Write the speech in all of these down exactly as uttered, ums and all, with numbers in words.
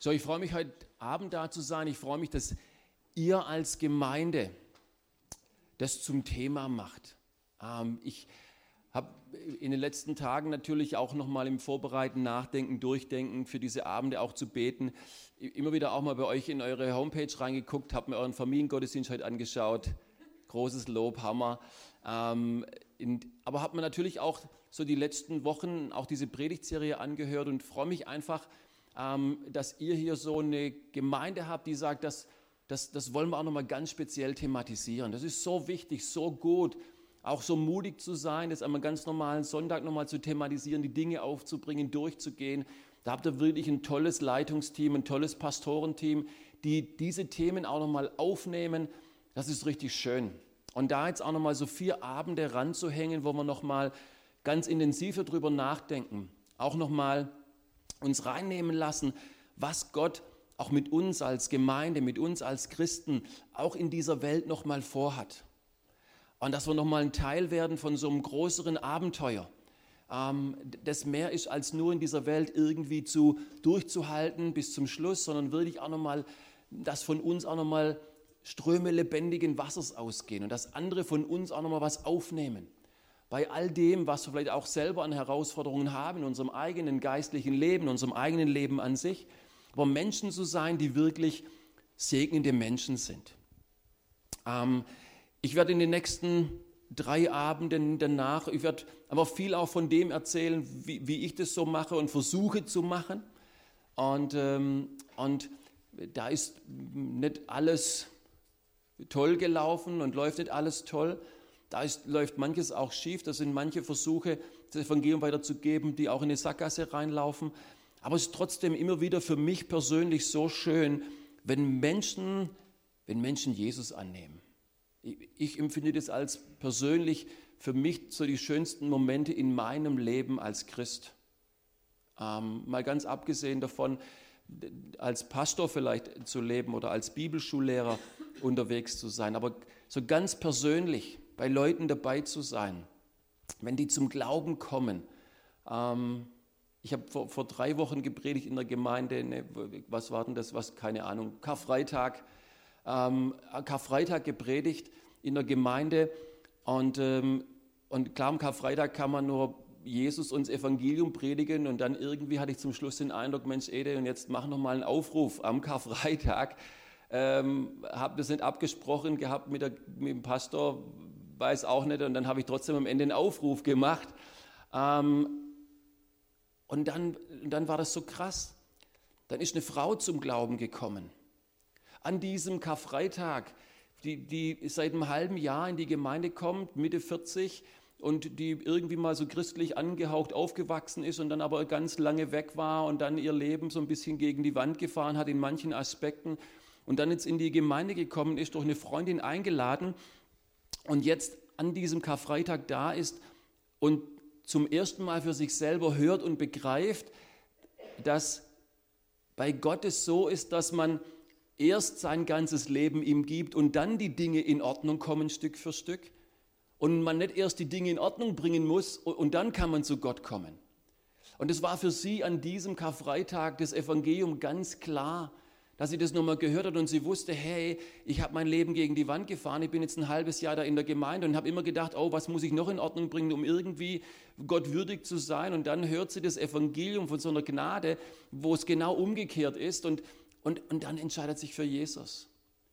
So, ich freue mich heute Abend da zu sein. Ich freue mich, dass ihr als Gemeinde das zum Thema macht. Ähm, ich habe in den letzten Tagen natürlich auch nochmal im Vorbereiten, Nachdenken, Durchdenken für diese Abende auch zu beten. Immer wieder auch mal bei euch in eure Homepage reingeguckt, habe mir euren Familiengottesdienst heute angeschaut. Großes Lob, Hammer. Ähm, in, aber habe mir natürlich auch so die letzten Wochen auch diese Predigtserie angehört und freue mich einfach, ähm, dass ihr hier so eine Gemeinde habt, die sagt, das, das, das wollen wir auch nochmal ganz speziell thematisieren. Das ist so wichtig, so gut, auch so mutig zu sein, das einmal ganz normalen Sonntag nochmal zu thematisieren, die Dinge aufzubringen, durchzugehen. Da habt ihr wirklich ein tolles Leitungsteam, ein tolles Pastorenteam, die diese Themen auch nochmal aufnehmen. Das ist richtig schön. Und da jetzt auch nochmal so vier Abende ranzuhängen, wo wir nochmal ganz intensiver drüber nachdenken, auch nochmal uns reinnehmen lassen, was Gott auch mit uns als Gemeinde, mit uns als Christen auch in dieser Welt nochmal vorhat. Und dass wir nochmal ein Teil werden von so einem größeren Abenteuer, ähm, das mehr ist als nur in dieser Welt irgendwie zu durchzuhalten bis zum Schluss, sondern wirklich auch nochmal, dass von uns auch nochmal Ströme lebendigen Wassers ausgehen und dass andere von uns auch nochmal was aufnehmen. Bei all dem, was wir vielleicht auch selber an Herausforderungen haben in unserem eigenen geistlichen Leben, in unserem eigenen Leben an sich, aber Menschen zu sein, die wirklich segnende Menschen sind. Ähm, ich werde in den nächsten drei Abenden danach, ich werde aber viel auch von dem erzählen, wie, wie ich das so mache und versuche zu machen. Und, ähm, und da ist nicht alles toll gelaufen und läuft nicht alles toll. Da ist, läuft manches auch schief, da sind manche Versuche, das Evangelium weiterzugeben, die auch in eine Sackgasse reinlaufen. Aber es ist trotzdem immer wieder für mich persönlich so schön, wenn Menschen, wenn Menschen Jesus annehmen. Ich, ich empfinde das als persönlich für mich so die schönsten Momente in meinem Leben als Christ. Ähm, mal ganz abgesehen davon, als Pastor vielleicht zu leben oder als Bibelschullehrer unterwegs zu sein, aber so ganz persönlich bei Leuten dabei zu sein, wenn die zum Glauben kommen. Ähm, ich habe vor, vor drei Wochen gepredigt in der Gemeinde, ne, was war denn das, was, keine Ahnung, Karfreitag, ähm, Karfreitag gepredigt in der Gemeinde und, ähm, und klar, am Karfreitag kann man nur Jesus und das Evangelium predigen und dann irgendwie hatte ich zum Schluss den Eindruck, Mensch Ede, und jetzt mach noch mal einen Aufruf am Karfreitag. Ähm, habe das nicht abgesprochen gehabt mit, der, mit dem Pastor, weiß auch nicht, und dann habe ich trotzdem am Ende einen Aufruf gemacht. Ähm, und dann, dann war das so krass. Dann ist eine Frau zum Glauben gekommen. An diesem Karfreitag, die, die seit einem halben Jahr in die Gemeinde kommt, Mitte vierzig, und die irgendwie mal so christlich angehaucht aufgewachsen ist und dann aber ganz lange weg war und dann ihr Leben so ein bisschen gegen die Wand gefahren hat in manchen Aspekten und dann jetzt in die Gemeinde gekommen ist, durch eine Freundin eingeladen und jetzt an diesem Karfreitag da ist und zum ersten Mal für sich selber hört und begreift, dass bei Gott es so ist, dass man erst sein ganzes Leben ihm gibt und dann die Dinge in Ordnung kommen Stück für Stück. Und man nicht erst die Dinge in Ordnung bringen muss und dann kann man zu Gott kommen. Und es war für sie an diesem Karfreitag das Evangelium ganz klar, dass sie das nochmal gehört hat und sie wusste, hey, ich habe mein Leben gegen die Wand gefahren, ich bin jetzt ein halbes Jahr da in der Gemeinde und habe immer gedacht, oh, was muss ich noch in Ordnung bringen, um irgendwie Gott würdig zu sein. Und dann hört sie das Evangelium von so einer Gnade, wo es genau umgekehrt ist und, und, und dann entscheidet sich für Jesus.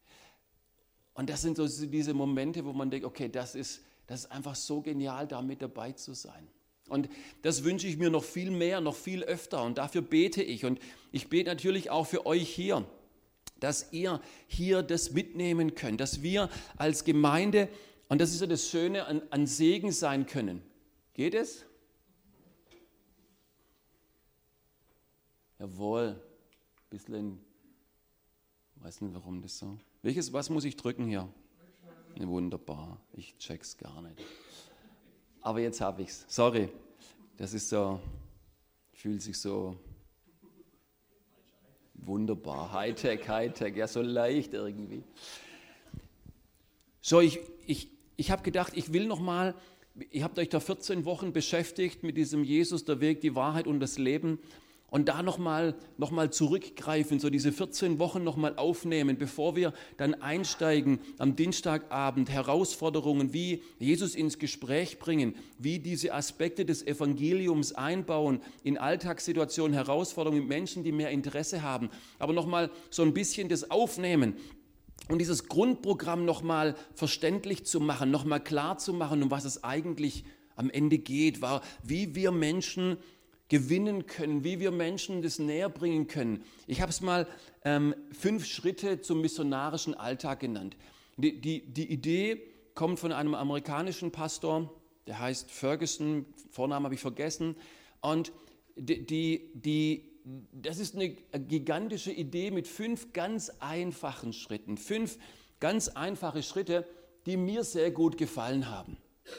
Und das sind so diese Momente, wo man denkt, okay, das ist Das ist einfach so genial, da mit dabei zu sein. Und das wünsche ich mir noch viel mehr, noch viel öfter. Und dafür bete ich. Und ich bete natürlich auch für euch hier, dass ihr hier das mitnehmen könnt. Dass wir als Gemeinde, und das ist ja das Schöne, an, an Segen sein können. Geht es? Jawohl. Ein bisschen, ich weiß nicht, warum das so. Welches, was muss ich drücken hier? Wunderbar, ich check's gar nicht. Aber jetzt habe ich's. Sorry, das ist so, fühlt sich so wunderbar, Hightech, Hightech, ja so leicht irgendwie. So, ich, ich, ich habe gedacht, ich will noch mal, ihr habt euch da vierzehn Wochen beschäftigt mit diesem Jesus, der Weg, die Wahrheit und das Leben. und da nochmal noch mal zurückgreifen, so diese vierzehn Wochen nochmal aufnehmen, bevor wir dann einsteigen am Dienstagabend, Herausforderungen, wie Jesus ins Gespräch bringen, wie diese Aspekte des Evangeliums einbauen in Alltagssituationen, Herausforderungen mit Menschen, die mehr Interesse haben, aber nochmal so ein bisschen das Aufnehmen und dieses Grundprogramm nochmal verständlich zu machen, nochmal klar zu machen, um was es eigentlich am Ende geht, war, wie wir Menschen gewinnen können, wie wir Menschen das näher bringen können. Ich habe es mal ähm, fünf Schritte zum missionarischen Alltag genannt. Die, die, die Idee kommt von einem amerikanischen Pastor, der heißt Ferguson, Vornamen habe ich vergessen. Und die, die, die, das ist eine gigantische Idee mit fünf ganz einfachen Schritten. Fünf ganz einfache Schritte, die mir sehr gut gefallen haben.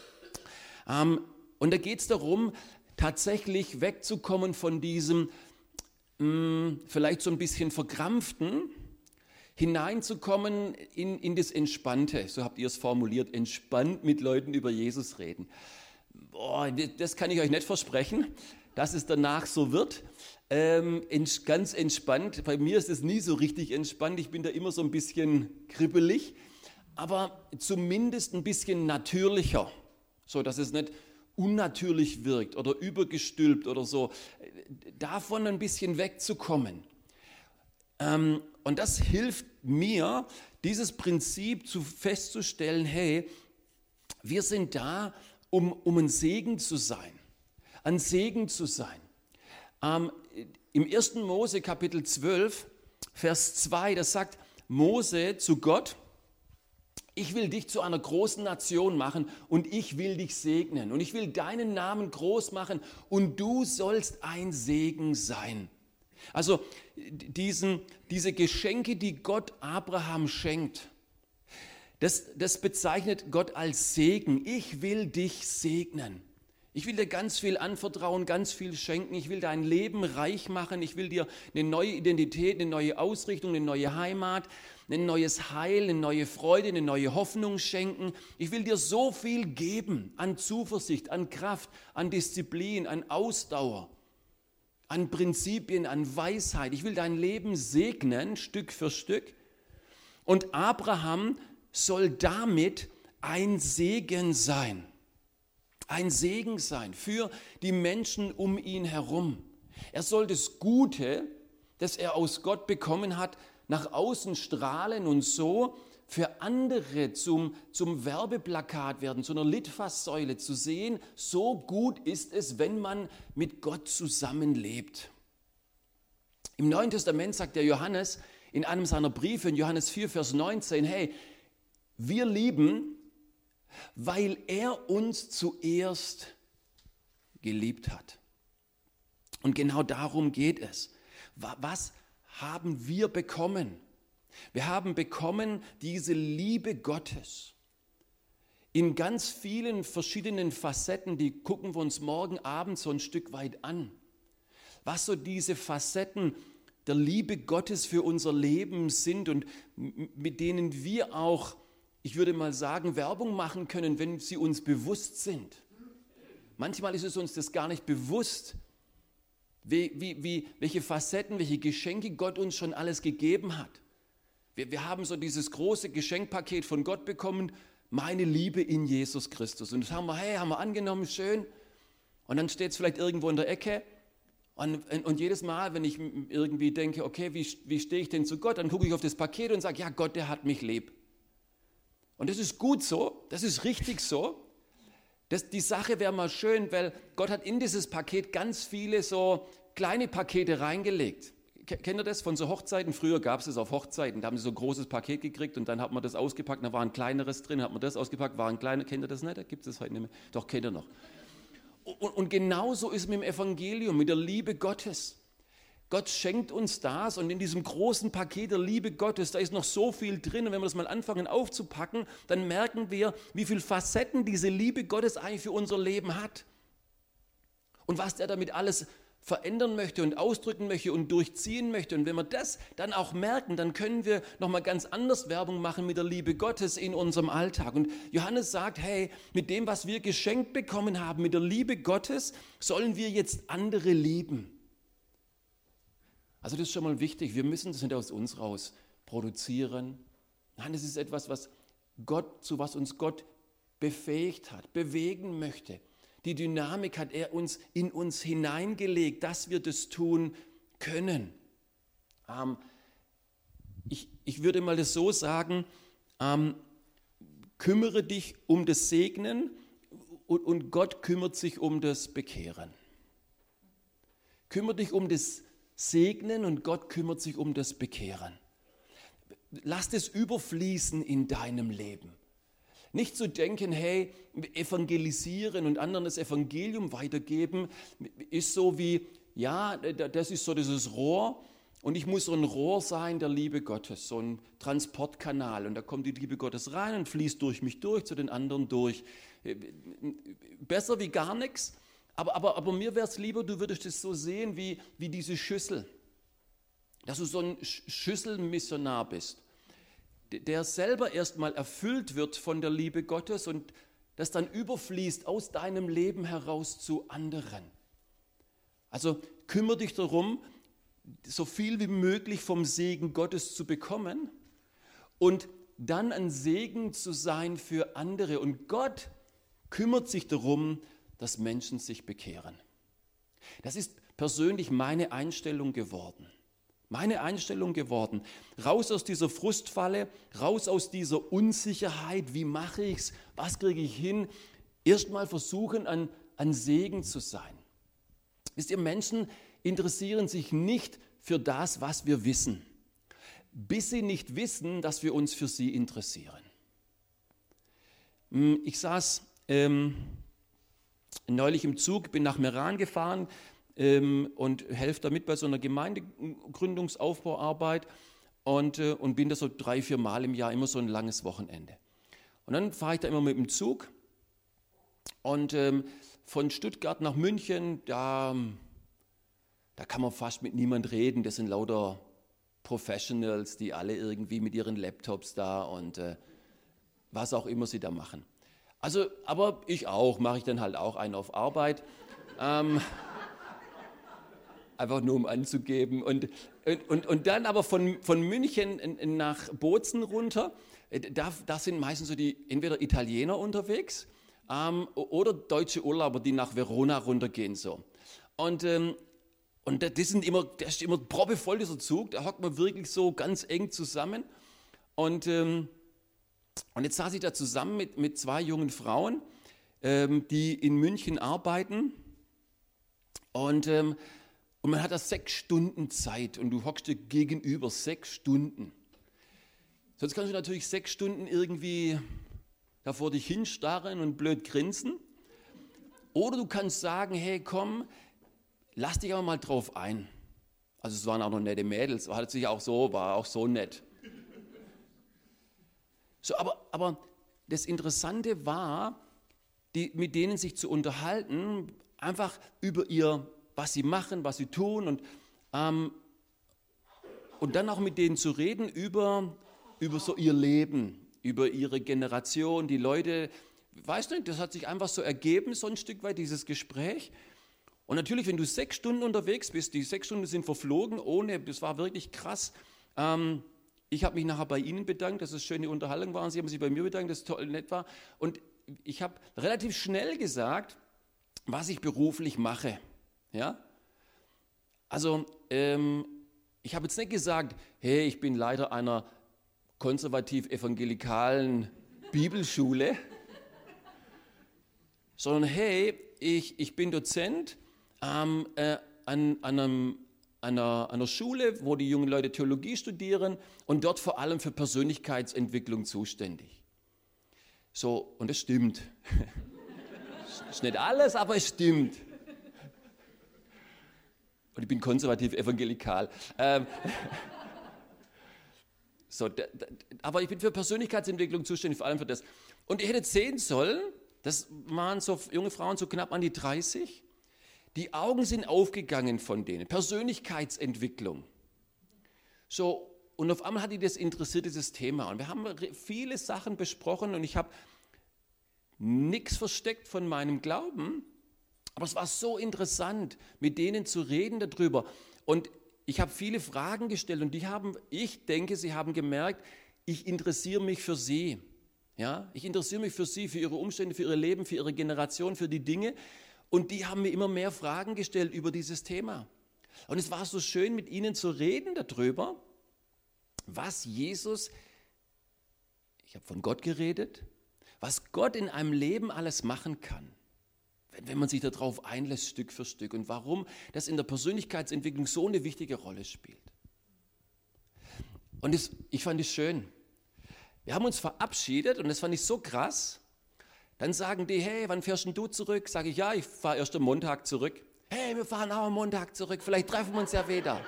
Ähm, und da geht es darum, tatsächlich wegzukommen von diesem mh, vielleicht so ein bisschen verkrampften, hineinzukommen in, in das Entspannte, so habt ihr es formuliert, entspannt mit Leuten über Jesus reden. Boah, das kann ich euch nicht versprechen, dass es danach so wird. Ähm, ganz entspannt, bei mir ist es nie so richtig entspannt, ich bin da immer so ein bisschen kribbelig, aber zumindest ein bisschen natürlicher, so dass es nicht unnatürlich wirkt oder übergestülpt oder so, davon ein bisschen wegzukommen. Ähm, und das hilft mir, dieses Prinzip zu festzustellen, hey, wir sind da, um, um ein Segen zu sein, ein Segen zu sein. Ähm, im ersten Mose Kapitel zwölf, Vers zwei, das sagt Mose zu Gott: Ich will dich zu einer großen Nation machen und ich will dich segnen und ich will deinen Namen groß machen und du sollst ein Segen sein. Also diesen, diese Geschenke, die Gott Abraham schenkt, das, das bezeichnet Gott als Segen. Ich will dich segnen. Ich will dir ganz viel anvertrauen, ganz viel schenken. Ich will dein Leben reich machen. Ich will dir eine neue Identität, eine neue Ausrichtung, eine neue Heimat, ein neues Heil, eine neue Freude, eine neue Hoffnung schenken. Ich will dir so viel geben an Zuversicht, an Kraft, an Disziplin, an Ausdauer, an Prinzipien, an Weisheit. Ich will dein Leben segnen, Stück für Stück. Und Abraham soll damit ein Segen sein. Ein Segen sein für die Menschen um ihn herum. Er soll das Gute, das er aus Gott bekommen hat, nach außen strahlen und so für andere zum, zum Werbeplakat werden, zu einer Litfaßsäule zu sehen. So gut ist es, wenn man mit Gott zusammenlebt. Im Neuen Testament sagt der Johannes in einem seiner Briefe, in Johannes vier, Vers neunzehn, hey, wir lieben, weil er uns zuerst geliebt hat. Und genau darum geht es. Was haben wir bekommen? Wir haben bekommen diese Liebe Gottes in ganz vielen verschiedenen Facetten, die gucken wir uns morgen Abend so ein Stück weit an. Was so diese Facetten der Liebe Gottes für unser Leben sind und mit denen wir auch, ich würde mal sagen, Werbung machen können, wenn sie uns bewusst sind. Manchmal ist es uns das gar nicht bewusst, wie, wie, wie, welche Facetten, welche Geschenke Gott uns schon alles gegeben hat. Wir, wir haben so dieses große Geschenkpaket von Gott bekommen, meine Liebe in Jesus Christus. Und das haben wir, hey, haben wir angenommen, schön. Und dann steht es vielleicht irgendwo in der Ecke. Und, und jedes Mal, wenn ich irgendwie denke, okay, wie, wie stehe ich denn zu Gott, dann gucke ich auf das Paket und sage, ja, Gott, der hat mich lieb. Und das ist gut so, das ist richtig so. Das, die Sache wäre mal schön, weil Gott hat in dieses Paket ganz viele so kleine Pakete reingelegt. Kennt ihr das von so Hochzeiten? Früher gab es das auf Hochzeiten, da haben sie so ein großes Paket gekriegt und dann hat man das ausgepackt, da war ein kleineres drin, hat man das ausgepackt, war ein kleiner, kennt ihr das nicht? Da gibt es das heute nicht mehr. Doch, kennt ihr noch. Und, und genauso ist es mit dem Evangelium, mit der Liebe Gottes. Gott schenkt uns das und in diesem großen Paket der Liebe Gottes, da ist noch so viel drin. Und wenn wir das mal anfangen aufzupacken, dann merken wir, wie viele Facetten diese Liebe Gottes eigentlich für unser Leben hat. Und was er damit alles verändern möchte und ausdrücken möchte und durchziehen möchte. Und wenn wir das dann auch merken, dann können wir nochmal ganz anders Werbung machen mit der Liebe Gottes in unserem Alltag. Und Johannes sagt, hey, mit dem, was wir geschenkt bekommen haben, mit der Liebe Gottes, sollen wir jetzt andere lieben. Also das ist schon mal wichtig. Wir müssen das nicht aus uns raus produzieren. Nein, das ist etwas, was Gott, zu was uns Gott befähigt hat, bewegen möchte. Die Dynamik hat er uns in uns hineingelegt, dass wir das tun können. Ähm, ich, ich würde mal das so sagen, ähm, kümmere dich um das Segnen und, und Gott kümmert sich um das Bekehren. Kümmere dich um das Segnen und Gott kümmert sich um das Bekehren. Lass das überfließen in deinem Leben. Nicht zu denken, hey, evangelisieren und anderen das Evangelium weitergeben, ist so wie, ja, das ist so dieses Rohr und ich muss so ein Rohr sein der Liebe Gottes, so ein Transportkanal und da kommt die Liebe Gottes rein und fließt durch mich durch, zu den anderen durch. Besser wie gar nichts, aber, aber, aber mir wäre es lieber, du würdest es so sehen wie, wie diese Schüssel, dass du so ein Schüsselmissionar bist, der selber erstmal erfüllt wird von der Liebe Gottes und das dann überfließt aus deinem Leben heraus zu anderen. Also kümmere dich darum, so viel wie möglich vom Segen Gottes zu bekommen und dann ein Segen zu sein für andere. Und Gott kümmert sich darum, dass Menschen sich bekehren. Das ist persönlich meine Einstellung geworden. Meine Einstellung geworden. Raus aus dieser Frustfalle, raus aus dieser Unsicherheit. Wie mache ich es? Was kriege ich hin? Erstmal versuchen, ein, ein Segen zu sein. Wisst ihr, Menschen interessieren sich nicht für das, was wir wissen, bis sie nicht wissen, dass wir uns für sie interessieren. Ich saß ähm, neulich im Zug, bin nach Meran gefahren ähm, und helfe damit bei so einer Gemeindegründungsaufbauarbeit und, äh, und bin da so drei, vier Mal im Jahr, immer so ein langes Wochenende. Und dann fahre ich da immer mit dem Zug und ähm, von Stuttgart nach München, da, da kann man fast mit niemand reden, das sind lauter Professionals, die alle irgendwie mit ihren Laptops da und äh, was auch immer sie da machen. Also, aber ich auch, mache ich dann halt auch einen auf Arbeit. Ähm, einfach nur um anzugeben. Und, und, und dann aber von, von München nach Bozen runter, da, da sind meistens so die entweder Italiener unterwegs ähm, oder deutsche Urlauber, die nach Verona runtergehen. So. Und, ähm, und das, sind immer, das ist immer proppevoll, dieser Zug, da hockt man wirklich so ganz eng zusammen. Und, ähm, und jetzt saß ich da zusammen mit, mit zwei jungen Frauen, ähm, die in München arbeiten. Und, ähm, und man hat da sechs Stunden Zeit und du hockst dir gegenüber sechs Stunden. Sonst kannst du natürlich sechs Stunden irgendwie da vor dich hinstarren und blöd grinsen. Oder du kannst sagen, hey komm, lass dich aber mal drauf ein. Also es waren auch noch nette Mädels, war sich auch so, war auch so nett. So, aber, aber das Interessante war, die, mit denen sich zu unterhalten, einfach über ihr, was sie machen, was sie tun und, ähm, und dann auch mit denen zu reden über, über so ihr Leben, über ihre Generation, die Leute, weißt du, das hat sich einfach so ergeben, so ein Stück weit dieses Gespräch. Und natürlich, wenn du sechs Stunden unterwegs bist, die sechs Stunden sind verflogen, ohne, das war wirklich krass. Ähm, ich habe mich nachher bei Ihnen bedankt, dass es schöne Unterhaltung war. Und Sie haben sich bei mir bedankt, dass es toll nett war. Und ich habe relativ schnell gesagt, was ich beruflich mache. Ja? Also, ähm, ich habe jetzt nicht gesagt, hey, ich bin Leiter einer konservativ-evangelikalen Bibelschule, sondern hey, ich, ich bin Dozent ähm, äh, an, an einem, einer, einer Schule, wo die jungen Leute Theologie studieren und dort vor allem für Persönlichkeitsentwicklung zuständig. So, und das stimmt. Das ist nicht alles, aber es stimmt. Und ich bin konservativ-evangelikal. Ähm, so, da, da, aber ich bin für Persönlichkeitsentwicklung zuständig, vor allem für das. Und ihr hättet sehen sollen, das waren so junge Frauen, so knapp an die dreißig, die Augen sind aufgegangen von denen, Persönlichkeitsentwicklung. So, und auf einmal hat die das interessiert, dieses Thema. Und wir haben viele Sachen besprochen und ich habe nichts versteckt von meinem Glauben, aber es war so interessant, mit denen zu reden darüber. Und ich habe viele Fragen gestellt und die haben, ich denke, sie haben gemerkt, ich interessiere mich für sie. Ja? Ich interessiere mich für sie, für ihre Umstände, für ihr Leben, für ihre Generation, für die Dinge. Und die haben mir immer mehr Fragen gestellt über dieses Thema. Und es war so schön, mit ihnen zu reden darüber, was Jesus, ich habe von Gott geredet, was Gott in einem Leben alles machen kann, wenn, wenn man sich darauf einlässt, Stück für Stück. Und warum das in der Persönlichkeitsentwicklung so eine wichtige Rolle spielt. Und das, ich fand es schön. Wir haben uns verabschiedet und das fand ich so krass. Dann sagen die, hey, wann fährst denn du zurück? Sage ich, ja, ich fahre erst am Montag zurück. Hey, wir fahren auch am Montag zurück, vielleicht treffen wir uns ja wieder.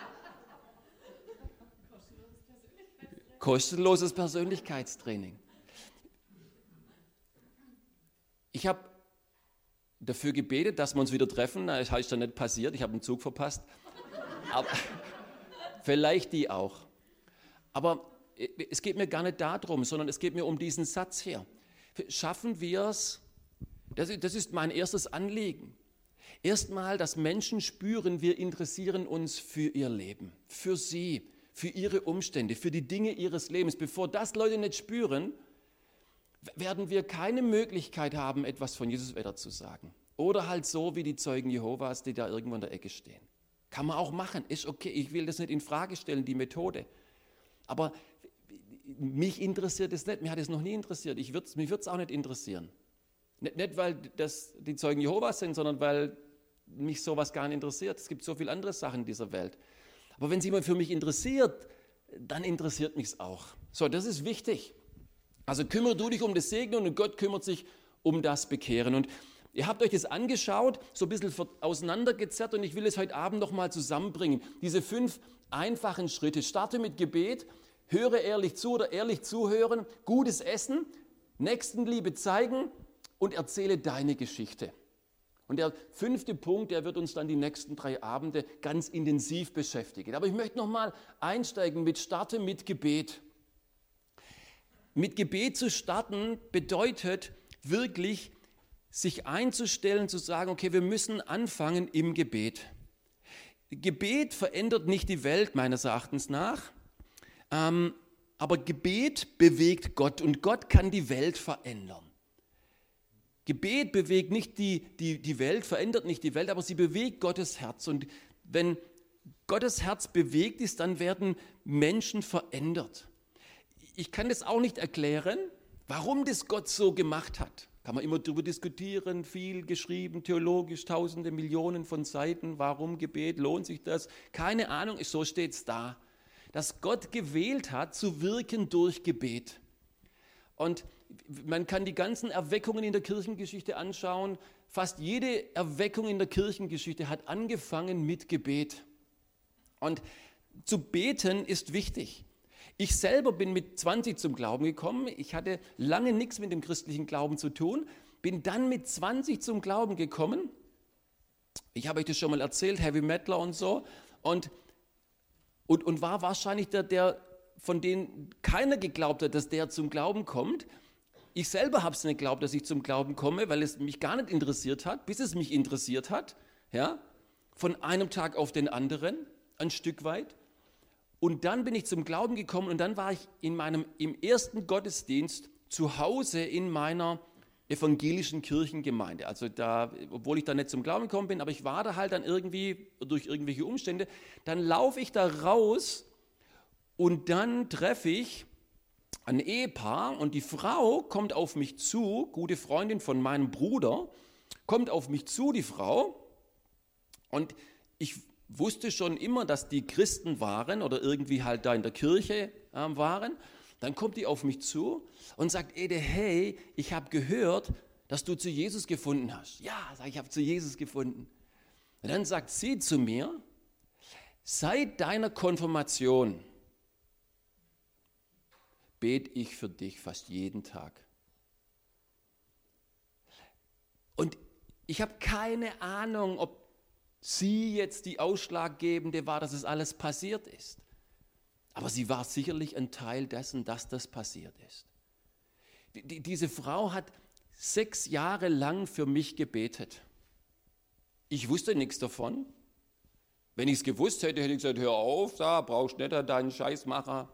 Kostenloses Persönlichkeitstraining. Ich habe dafür gebetet, dass wir uns wieder treffen. Das ist dann nicht passiert, ich habe einen Zug verpasst. Aber vielleicht die auch. Aber es geht mir gar nicht darum, sondern es geht mir um diesen Satz hier. Schaffen wir es, das, das ist mein erstes Anliegen. Erstmal, dass Menschen spüren, wir interessieren uns für ihr Leben, für sie, für ihre Umstände, für die Dinge ihres Lebens. Bevor das Leute nicht spüren, werden wir keine Möglichkeit haben, etwas von Jesus weiter zu sagen. Oder halt so wie die Zeugen Jehovas, die da irgendwo in der Ecke stehen. Kann man auch machen, ist okay, ich will das nicht in Frage stellen, die Methode. Aber mich interessiert es nicht, mich hat es noch nie interessiert, ich würd's, mich würde es auch nicht interessieren. Nicht, nicht, weil das die Zeugen Jehovas sind, sondern weil mich sowas gar nicht interessiert. Es gibt so viele andere Sachen in dieser Welt. Aber wenn es jemand für mich interessiert, dann interessiert mich es auch. So, das ist wichtig. Also kümmere du dich um das Segnen und Gott kümmert sich um das Bekehren. Und ihr habt euch das angeschaut, so ein bisschen auseinandergezerrt und ich will es heute Abend nochmal zusammenbringen. Diese fünf einfachen Schritte. Starte mit Gebet. Höre ehrlich zu oder ehrlich zuhören, gutes Essen, Nächstenliebe zeigen und erzähle deine Geschichte. Und der fünfte Punkt, der wird uns dann die nächsten drei Abende ganz intensiv beschäftigen. Aber ich möchte nochmal einsteigen mit Starte mit Gebet. Mit Gebet zu starten bedeutet wirklich, sich einzustellen, zu sagen, okay, wir müssen anfangen im Gebet. Gebet verändert nicht die Welt meines Erachtens nach. Ähm, aber Gebet bewegt Gott und Gott kann die Welt verändern. Gebet bewegt nicht die, die, die Welt, verändert nicht die Welt, aber sie bewegt Gottes Herz. Und wenn Gottes Herz bewegt ist, dann werden Menschen verändert. Ich kann das auch nicht erklären, warum das Gott so gemacht hat. Kann man immer darüber diskutieren, viel geschrieben, theologisch, tausende, Millionen von Seiten. Warum Gebet, lohnt sich das? Keine Ahnung, so steht es da. Dass Gott gewählt hat, zu wirken durch Gebet. Und man kann die ganzen Erweckungen in der Kirchengeschichte anschauen. Fast jede Erweckung in der Kirchengeschichte hat angefangen mit Gebet. Und zu beten ist wichtig. Ich selber bin mit zwanzig zum Glauben gekommen. Ich hatte lange nichts mit dem christlichen Glauben zu tun. Bin dann mit zwanzig zum Glauben gekommen. Ich habe euch das schon mal erzählt, Heavy Metaler und so. Und Und, und war wahrscheinlich der, der, von dem keiner geglaubt hat, dass der zum Glauben kommt. Ich selber habe es nicht geglaubt, dass ich zum Glauben komme, weil es mich gar nicht interessiert hat, bis es mich interessiert hat. Ja? Von einem Tag auf den anderen, ein Stück weit. Und dann bin ich zum Glauben gekommen und dann war ich in meinem, im ersten Gottesdienst zu Hause in meiner evangelischen Kirchengemeinde. Also da, obwohl ich da nicht zum Glauben gekommen bin, aber ich war da halt dann irgendwie durch irgendwelche Umstände, dann laufe ich da raus und dann treffe ich ein Ehepaar und die Frau kommt auf mich zu, gute Freundin von meinem Bruder, kommt auf mich zu, die Frau, und ich wusste schon immer, dass die Christen waren oder irgendwie halt da in der Kirche äh, waren. Dann kommt die auf mich zu und sagt, Ede, hey, ich habe gehört, dass du zu Jesus gefunden hast. Ja, sag ich, ich habe zu Jesus gefunden. Und dann sagt sie zu mir, seit deiner Konfirmation bete ich für dich fast jeden Tag. Und ich habe keine Ahnung, ob sie jetzt die Ausschlaggebende war, dass es alles passiert ist. Aber sie war sicherlich ein Teil dessen, dass das passiert ist. Die, die, diese Frau hat sechs Jahre lang für mich gebetet. Ich wusste nichts davon. Wenn ich es gewusst hätte, hätte ich gesagt, hör auf, da brauchst du nicht deinen Scheißmacher.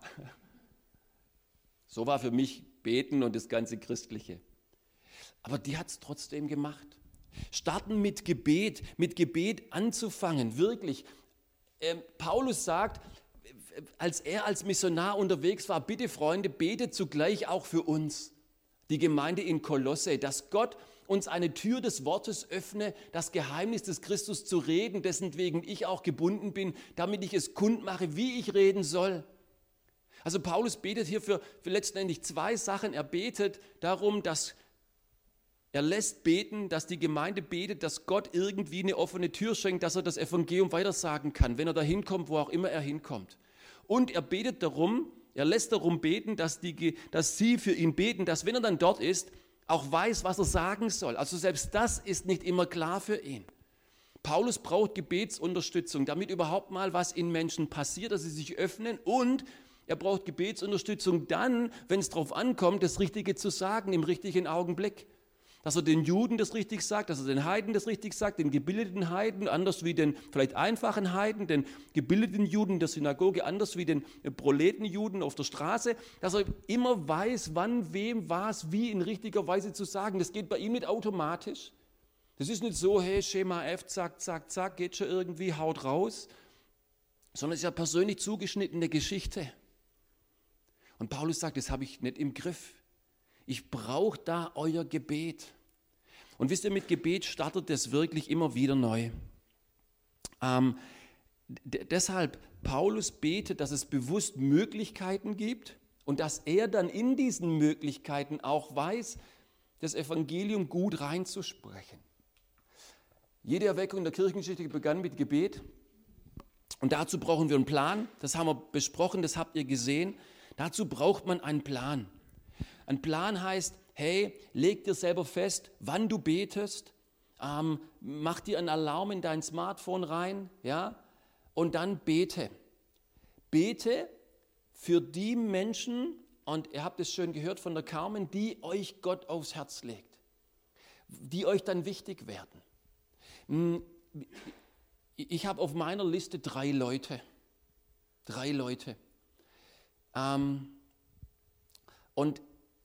So war für mich Beten und das ganze Christliche. Aber die hat es trotzdem gemacht. Starten mit Gebet, mit Gebet anzufangen, wirklich. Ähm, Paulus sagt, als er als Missionar unterwegs war, bitte Freunde, betet zugleich auch für uns, die Gemeinde in Kolosse, dass Gott uns eine Tür des Wortes öffne, das Geheimnis des Christus zu reden, dessen wegen ich auch gebunden bin, damit ich es kundmache, wie ich reden soll. Also Paulus betet hier für, für letztendlich zwei Sachen. Er betet darum, dass er lässt beten, dass die Gemeinde betet, dass Gott irgendwie eine offene Tür schenkt, dass er das Evangelium weitersagen kann, wenn er da hinkommt, wo auch immer er hinkommt. Und er betet darum, er lässt darum beten, dass, die, dass sie für ihn beten, dass wenn er dann dort ist, auch weiß, was er sagen soll. Also selbst das ist nicht immer klar für ihn. Paulus braucht Gebetsunterstützung, damit überhaupt mal was in Menschen passiert, dass sie sich öffnen, und er braucht Gebetsunterstützung dann, wenn es darauf ankommt, das Richtige zu sagen, im richtigen Augenblick. Dass er den Juden das richtig sagt, dass er den Heiden das richtig sagt, den gebildeten Heiden, anders wie den vielleicht einfachen Heiden, den gebildeten Juden in der Synagoge, anders wie den Proletenjuden auf der Straße, dass er immer weiß, wann, wem, was, wie in richtiger Weise zu sagen. Das geht bei ihm nicht automatisch. Das ist nicht so, hey, Schema F, zack, zack, zack, geht schon irgendwie, haut raus, sondern es ist ja persönlich zugeschnittene Geschichte. Und Paulus sagt, das habe ich nicht im Griff. Ich brauche da euer Gebet. Und wisst ihr, mit Gebet startet das wirklich immer wieder neu. Ähm, d- deshalb, Paulus betet, dass es bewusst Möglichkeiten gibt und dass er dann in diesen Möglichkeiten auch weiß, das Evangelium gut reinzusprechen. Jede Erweckung in der Kirchengeschichte begann mit Gebet. Und dazu brauchen wir einen Plan. Das haben wir besprochen, das habt ihr gesehen. Dazu braucht man einen Plan. Ein Plan heißt, hey, leg dir selber fest, wann du betest, ähm, mach dir einen Alarm in dein Smartphone rein, ja, und dann bete. Bete für die Menschen, und ihr habt es schön gehört von der Carmen, die euch Gott aufs Herz legt, die euch dann wichtig werden. Ich habe auf meiner Liste drei Leute, drei Leute. Ähm, und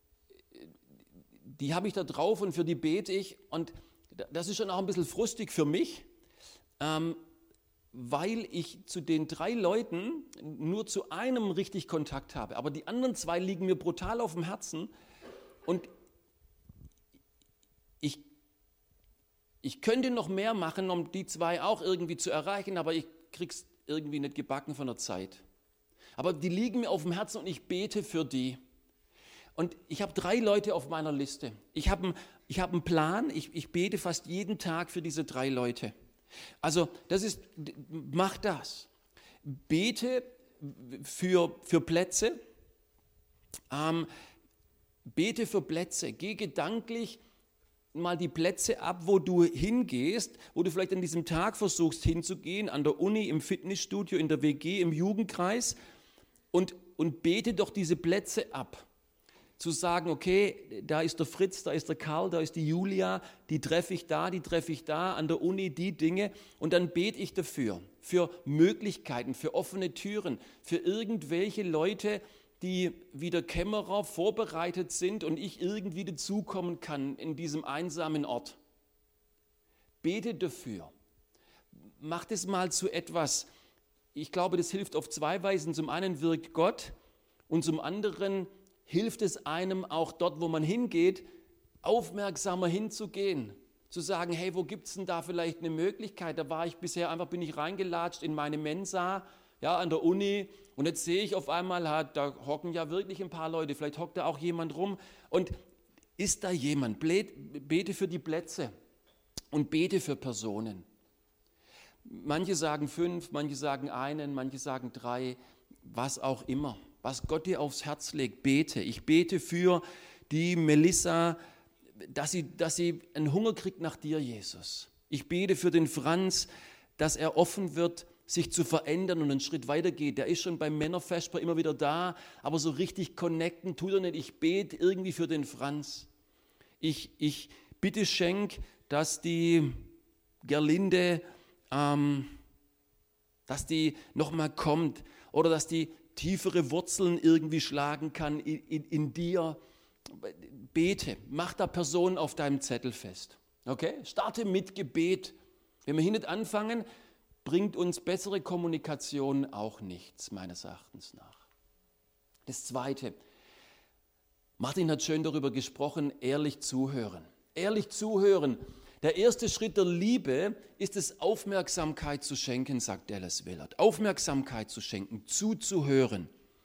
die habe ich da drauf und für die bete ich, und das ist schon auch ein bisschen frustig für mich, ähm, weil ich zu den drei Leuten nur zu einem richtig Kontakt habe, aber die anderen zwei liegen mir brutal auf dem Herzen, und ich, ich könnte noch mehr machen, um die zwei auch irgendwie zu erreichen, aber ich krieg's irgendwie nicht gebacken von der Zeit. Aber die liegen mir auf dem Herzen und ich bete für die. Und ich habe drei Leute auf meiner Liste. Ich habe ich hab einen Plan, ich, ich bete fast jeden Tag für diese drei Leute. Also das ist, mach das. Bete für, für Plätze, ähm, bete für Plätze, geh gedanklich mal die Plätze ab, wo du hingehst, wo du vielleicht an diesem Tag versuchst hinzugehen, an der Uni, im Fitnessstudio, in der W G, im Jugendkreis, und, und bete doch diese Plätze ab. Zu sagen, okay, da ist der Fritz, da ist der Karl, da ist die Julia, die treffe ich da, die treffe ich da, an der Uni die Dinge, und dann bete ich dafür, für Möglichkeiten, für offene Türen, für irgendwelche Leute, die wie der Kämmerer vorbereitet sind und ich irgendwie dazukommen kann in diesem einsamen Ort. Bete dafür. Mach das mal zu etwas. Ich glaube, das hilft auf zwei Weisen. Zum einen wirkt Gott und zum anderen hilft es einem auch dort, wo man hingeht, aufmerksamer hinzugehen. Zu sagen, hey, wo gibt es denn da vielleicht eine Möglichkeit? Da war ich bisher einfach, bin ich reingelatscht in meine Mensa, ja, an der Uni, und jetzt sehe ich auf einmal, da hocken ja wirklich ein paar Leute, vielleicht hockt da auch jemand rum, und ist da jemand? Bete für die Plätze und bete für Personen. Manche sagen fünf, manche sagen einen, manche sagen drei, was auch immer. Was Gott dir aufs Herz legt, bete. Ich bete für die Melissa, dass sie, dass sie einen Hunger kriegt nach dir, Jesus. Ich bete für den Franz, dass er offen wird, sich zu verändern und einen Schritt weitergeht. Der ist schon beim Männervesper immer wieder da, aber so richtig connecten tut er nicht. Ich bete irgendwie für den Franz. Ich, ich bitte schenk, dass die Gerlinde ähm, dass die nochmal kommt oder dass die tiefere Wurzeln irgendwie schlagen kann in, in, in dir. Bete, mach da Personen auf deinem Zettel fest. Okay? Starte mit Gebet. Wenn wir hier nicht anfangen, bringt uns bessere Kommunikation auch nichts, meines Erachtens nach. Das Zweite, Martin hat schön darüber gesprochen, ehrlich zuhören. Ehrlich zuhören. Der erste Schritt der Liebe ist es, Aufmerksamkeit zu schenken, sagt Dallas Willard. Aufmerksamkeit zu schenken, zuzuhören.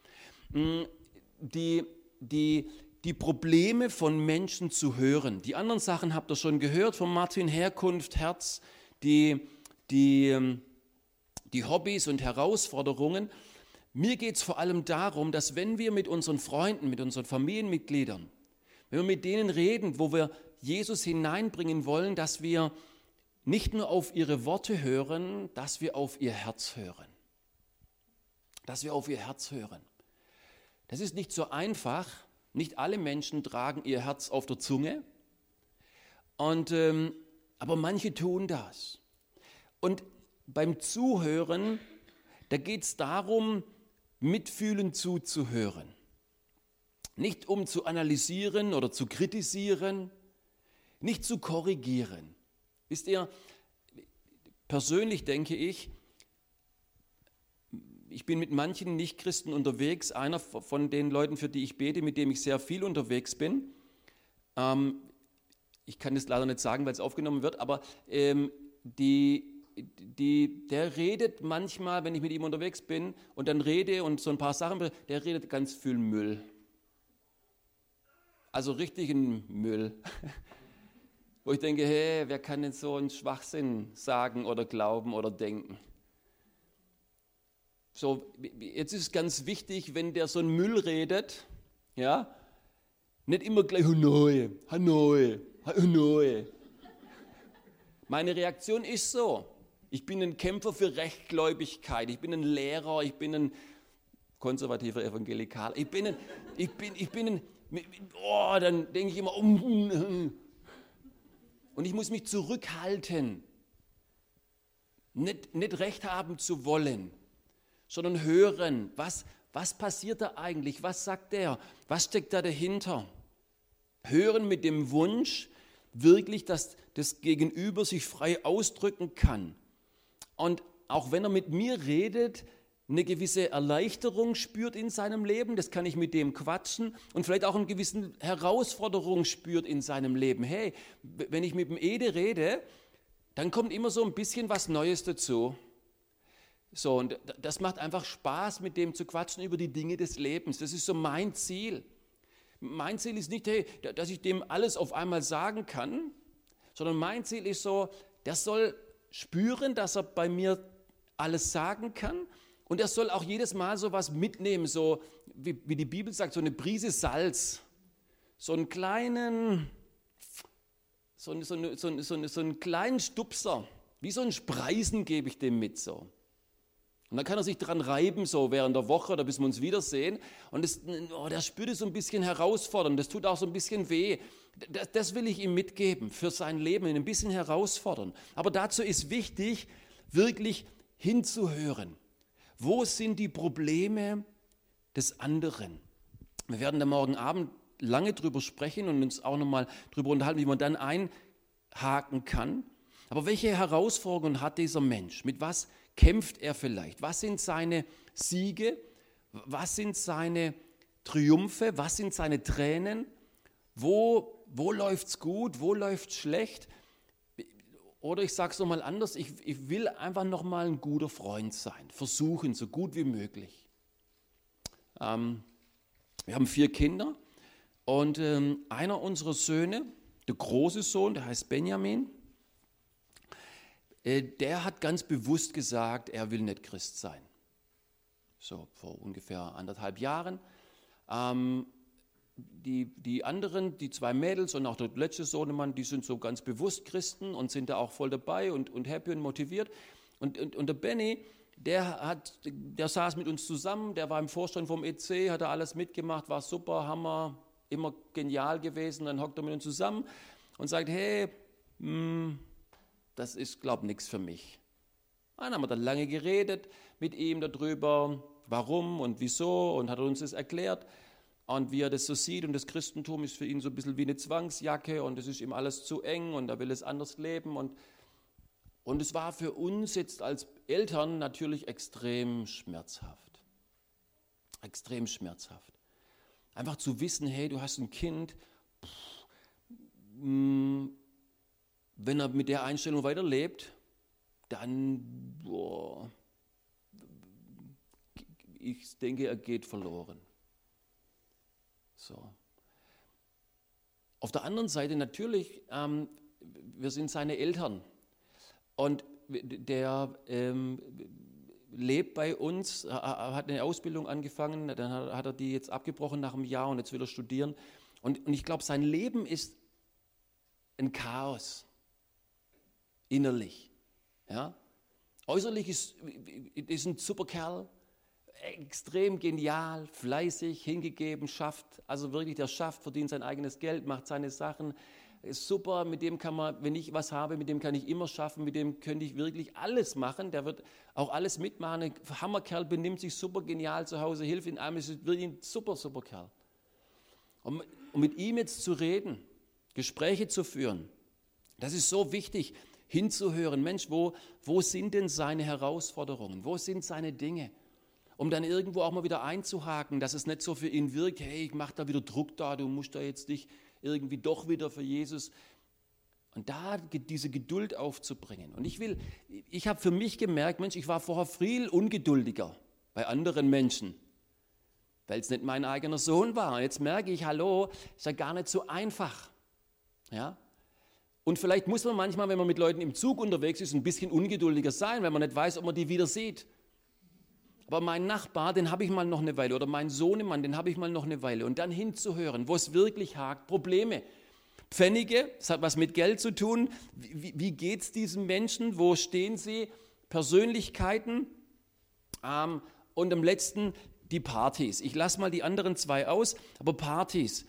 Die, die, die Probleme von Menschen zu hören. Die anderen Sachen habt ihr schon gehört von Martin, Herkunft, Herz, die, die, die Hobbys und Herausforderungen. Mir geht es vor allem darum, dass wenn wir mit unseren Freunden, mit unseren Familienmitgliedern, wenn wir mit denen reden, wo wir Jesus hineinbringen wollen, dass wir nicht nur auf ihre Worte hören, dass wir auf ihr Herz hören. Dass wir auf ihr Herz hören. Das ist nicht so einfach. Nicht alle Menschen tragen ihr Herz auf der Zunge. Und, ähm, aber manche tun das. Und beim Zuhören, da geht es darum, mitfühlend zuzuhören. Nicht um zu analysieren oder zu kritisieren, nicht zu korrigieren. Wisst ihr, persönlich denke ich, ich bin mit manchen Nichtchristen unterwegs, einer von den Leuten, für die ich bete, mit dem ich sehr viel unterwegs bin. Ähm, ich kann das leider nicht sagen, weil es aufgenommen wird, aber ähm, die, die, der redet manchmal, wenn ich mit ihm unterwegs bin und dann rede und so ein paar Sachen, der redet ganz viel Müll. Also richtigen Müll. Wo ich denke, hey, wer kann denn so einen Schwachsinn sagen oder glauben oder denken? So, jetzt ist es ganz wichtig, wenn der so einen Müll redet, ja, nicht immer gleich Hanoi, Hanoi, Hanoi. Meine Reaktion ist so, ich bin ein Kämpfer für Rechtgläubigkeit, ich bin ein Lehrer, ich bin ein konservativer Evangelikaler, ich bin ein, ich bin, ich bin ein, oh, dann denke ich immer, und ich muss mich zurückhalten, nicht, nicht recht haben zu wollen, sondern hören, was, was passiert da eigentlich, was sagt der, was steckt da dahinter. Hören mit dem Wunsch, wirklich, dass das Gegenüber sich frei ausdrücken kann. Und auch wenn er mit mir redet, eine gewisse Erleichterung spürt in seinem Leben, das kann ich mit dem quatschen und vielleicht auch eine gewisse Herausforderung spürt in seinem Leben. Hey, wenn ich mit dem Ede rede, dann kommt immer so ein bisschen was Neues dazu. So, und das macht einfach Spaß, mit dem zu quatschen über die Dinge des Lebens. Das ist so mein Ziel. Mein Ziel ist nicht, hey, dass ich dem alles auf einmal sagen kann, sondern mein Ziel ist so, der soll spüren, dass er bei mir alles sagen kann. Und er soll auch jedes Mal so was mitnehmen, so wie, wie die Bibel sagt, so eine Prise Salz, so einen kleinen, so, so, so, so, so einen kleinen Stupser, wie so ein Spreisen gebe ich dem mit so. Und dann kann er sich dran reiben, so während der Woche oder bis wir uns wiedersehen. Und das, oh, der spürt es so ein bisschen herausfordernd, das tut auch so ein bisschen weh. Das, das will ich ihm mitgeben für sein Leben, ihn ein bisschen herausfordern. Aber dazu ist wichtig, wirklich hinzuhören. Wo sind die Probleme des anderen? Wir werden da morgen Abend lange drüber sprechen und uns auch nochmal drüber unterhalten, wie man dann einhaken kann. Aber welche Herausforderungen hat dieser Mensch? Mit was kämpft er vielleicht? Was sind seine Siege? Was sind seine Triumphe? Was sind seine Tränen? Wo, wo läuft es gut? Wo läuft es schlecht? Oder ich sage es nochmal anders, ich, ich will einfach nochmal ein guter Freund sein, versuchen, so gut wie möglich. Ähm, wir haben vier Kinder und ähm, einer unserer Söhne, der große Sohn, der heißt Benjamin, äh, der hat ganz bewusst gesagt, er will nicht Christ sein. So vor ungefähr anderthalb Jahren. Ähm, Die, die anderen, die zwei Mädels und auch der letzte Sohnemann, die sind so ganz bewusst Christen und sind da auch voll dabei und, und happy und motiviert. Und, und, und der Benny, der, hat, der saß mit uns zusammen, der war im Vorstand vom E C, hat da alles mitgemacht, war super, Hammer, immer genial gewesen. Dann hockt er mit uns zusammen und sagt, hey, mh, das ist, glaube ich, nichts für mich. Dann haben wir dann lange geredet mit ihm darüber, warum und wieso, und hat uns das erklärt und wie er das so sieht. Und das Christentum ist für ihn so ein bisschen wie eine Zwangsjacke und es ist ihm alles zu eng und er will es anders leben. Und, und es war für uns jetzt als Eltern natürlich extrem schmerzhaft. Extrem schmerzhaft. Einfach zu wissen, hey, du hast ein Kind, pff, mh, wenn er mit der Einstellung weiterlebt, dann, boah, ich denke, er geht verloren. So. Auf der anderen Seite natürlich, ähm, wir sind seine Eltern und der ähm, lebt bei uns, hat eine Ausbildung angefangen, dann hat er die jetzt abgebrochen nach einem Jahr und jetzt will er studieren. Und, und ich glaube, sein Leben ist ein Chaos, innerlich. Ja? Äußerlich ist, ist ein super Kerl, extrem genial, fleißig, hingegeben, schafft, also wirklich der schafft, verdient sein eigenes Geld, macht seine Sachen, ist super, mit dem kann man, wenn ich was habe, mit dem kann ich immer schaffen, mit dem könnte ich wirklich alles machen, der wird auch alles mitmachen, ein Hammerkerl, benimmt sich super genial zu Hause, hilft in allem, ist wirklich ein super, super Kerl. Und, und mit ihm jetzt zu reden, Gespräche zu führen, das ist so wichtig, hinzuhören, Mensch, wo, wo sind denn seine Herausforderungen, wo sind seine Dinge? Um dann irgendwo auch mal wieder einzuhaken, dass es nicht so für ihn wirkt, hey, ich mache da wieder Druck da, du musst da jetzt dich irgendwie doch wieder für Jesus. Und da diese Geduld aufzubringen. Und ich will, ich habe für mich gemerkt, Mensch, ich war vorher viel ungeduldiger bei anderen Menschen, weil es nicht mein eigener Sohn war. Und jetzt merke ich, hallo, ist ja gar nicht so einfach. Ja? Und vielleicht muss man manchmal, wenn man mit Leuten im Zug unterwegs ist, ein bisschen ungeduldiger sein, weil man nicht weiß, ob man die wieder sieht. Aber meinen Nachbar, den habe ich mal noch eine Weile, oder meinen Sohnemann, den habe ich mal noch eine Weile. Und dann hinzuhören, wo es wirklich hakt, Probleme, Pfennige, das hat was mit Geld zu tun. Wie, wie geht es diesen Menschen? Wo stehen sie? Persönlichkeiten. Ähm, und am letzten die Partys. Ich lasse mal die anderen zwei aus, aber Partys.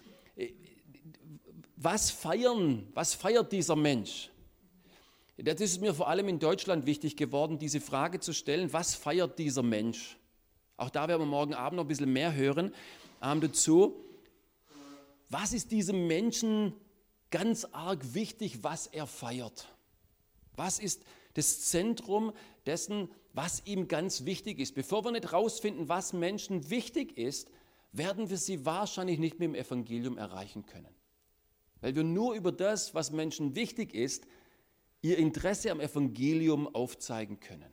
Was feiern, was feiert dieser Mensch? Das ist mir vor allem in Deutschland wichtig geworden, diese Frage zu stellen, was feiert dieser Mensch? Auch da werden wir morgen Abend noch ein bisschen mehr hören ähm, dazu. Was ist diesem Menschen ganz arg wichtig, was er feiert? Was ist das Zentrum dessen, was ihm ganz wichtig ist? Bevor wir nicht rausfinden, was Menschen wichtig ist, werden wir sie wahrscheinlich nicht mit dem Evangelium erreichen können. Weil wir nur über das, was Menschen wichtig ist, ihr Interesse am Evangelium aufzeigen können.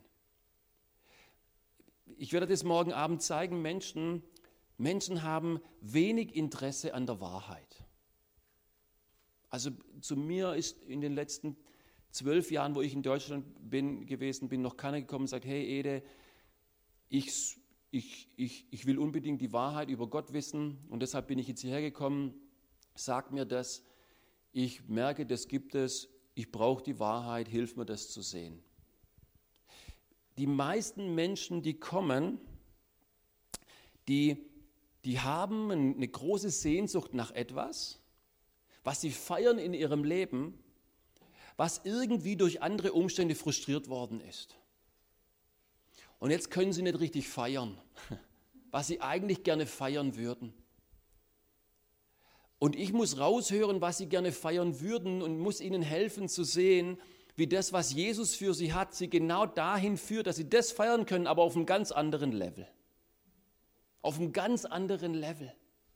Ich werde das morgen Abend zeigen, Menschen, Menschen haben wenig Interesse an der Wahrheit. Also zu mir ist in den letzten zwölf Jahren, wo ich in Deutschland bin, gewesen bin, noch keiner gekommen und sagt, hey Ede, ich, ich, ich, ich will unbedingt die Wahrheit über Gott wissen und deshalb bin ich jetzt hierher gekommen, sag mir das, ich merke, das gibt es, ich brauche die Wahrheit, hilf mir das zu sehen. Die meisten Menschen, die kommen, die, die haben eine große Sehnsucht nach etwas, was sie feiern in ihrem Leben, was irgendwie durch andere Umstände frustriert worden ist. Und jetzt können sie nicht richtig feiern, was sie eigentlich gerne feiern würden. Und ich muss raushören, was sie gerne feiern würden und muss ihnen helfen zu sehen, wie das, was Jesus für sie hat, sie genau dahin führt, dass sie das feiern können, aber auf einem ganz anderen Level. Auf einem ganz anderen Level.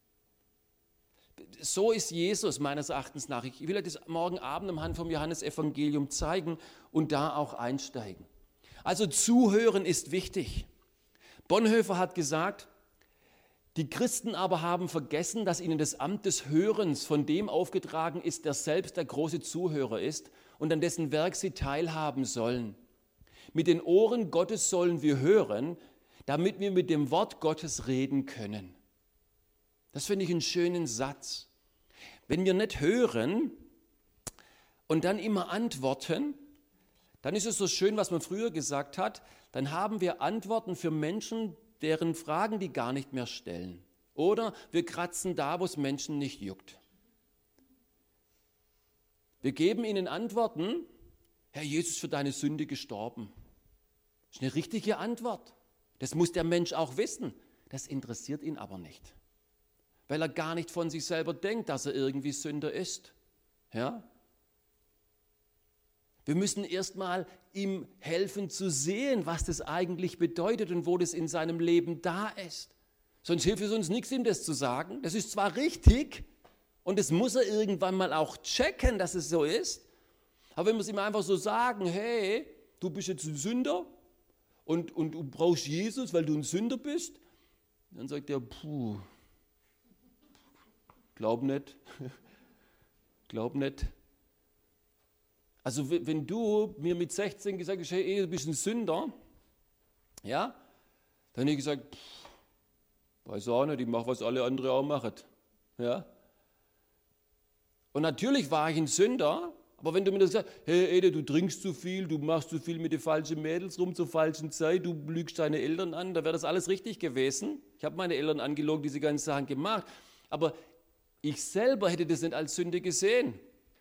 So ist Jesus meines Erachtens nach. Ich will euch das morgen Abend am Hand vom Johannesevangelium zeigen und da auch einsteigen. Also zuhören ist wichtig. Bonhoeffer hat gesagt, die Christen aber haben vergessen, dass ihnen das Amt des Hörens von dem aufgetragen ist, der selbst der große Zuhörer ist und an dessen Werk sie teilhaben sollen. Mit den Ohren Gottes sollen wir hören, damit wir mit dem Wort Gottes reden können. Das finde ich einen schönen Satz. Wenn wir nicht hören und dann immer antworten, dann ist es so schön, was man früher gesagt hat, dann haben wir Antworten für Menschen, deren Fragen die gar nicht mehr stellen. Oder wir kratzen da, wo es Menschen nicht juckt. Wir geben ihnen Antworten, Herr Jesus ist für deine Sünde gestorben. Das ist eine richtige Antwort. Das muss der Mensch auch wissen. Das interessiert ihn aber nicht, weil er gar nicht von sich selber denkt, dass er irgendwie Sünder ist. Ja? Wir müssen erstmal ihm helfen zu sehen, was das eigentlich bedeutet und wo das in seinem Leben da ist. Sonst hilft es uns nichts, ihm das zu sagen. Das ist zwar richtig und das muss er irgendwann mal auch checken, dass es so ist. Aber wenn wir es ihm einfach so sagen, hey, du bist jetzt ein Sünder und, und du brauchst Jesus, weil du ein Sünder bist, dann sagt er, puh, glaub nicht, glaub nicht. Also wenn du mir mit sechzehn gesagt hast, hey, du bist ein Sünder, ja, dann habe ich gesagt, pff, weiß auch nicht, ich mache, was alle anderen auch machen. Ja. Und natürlich war ich ein Sünder, aber wenn du mir das sagst, hey Ede, du trinkst zu viel, du machst zu viel mit den falschen Mädels rum zur falschen Zeit, du lügst deine Eltern an, da wäre das alles richtig gewesen. Ich habe meine Eltern angelogen, diese ganzen Sachen gemacht, aber ich selber hätte das nicht als Sünde gesehen.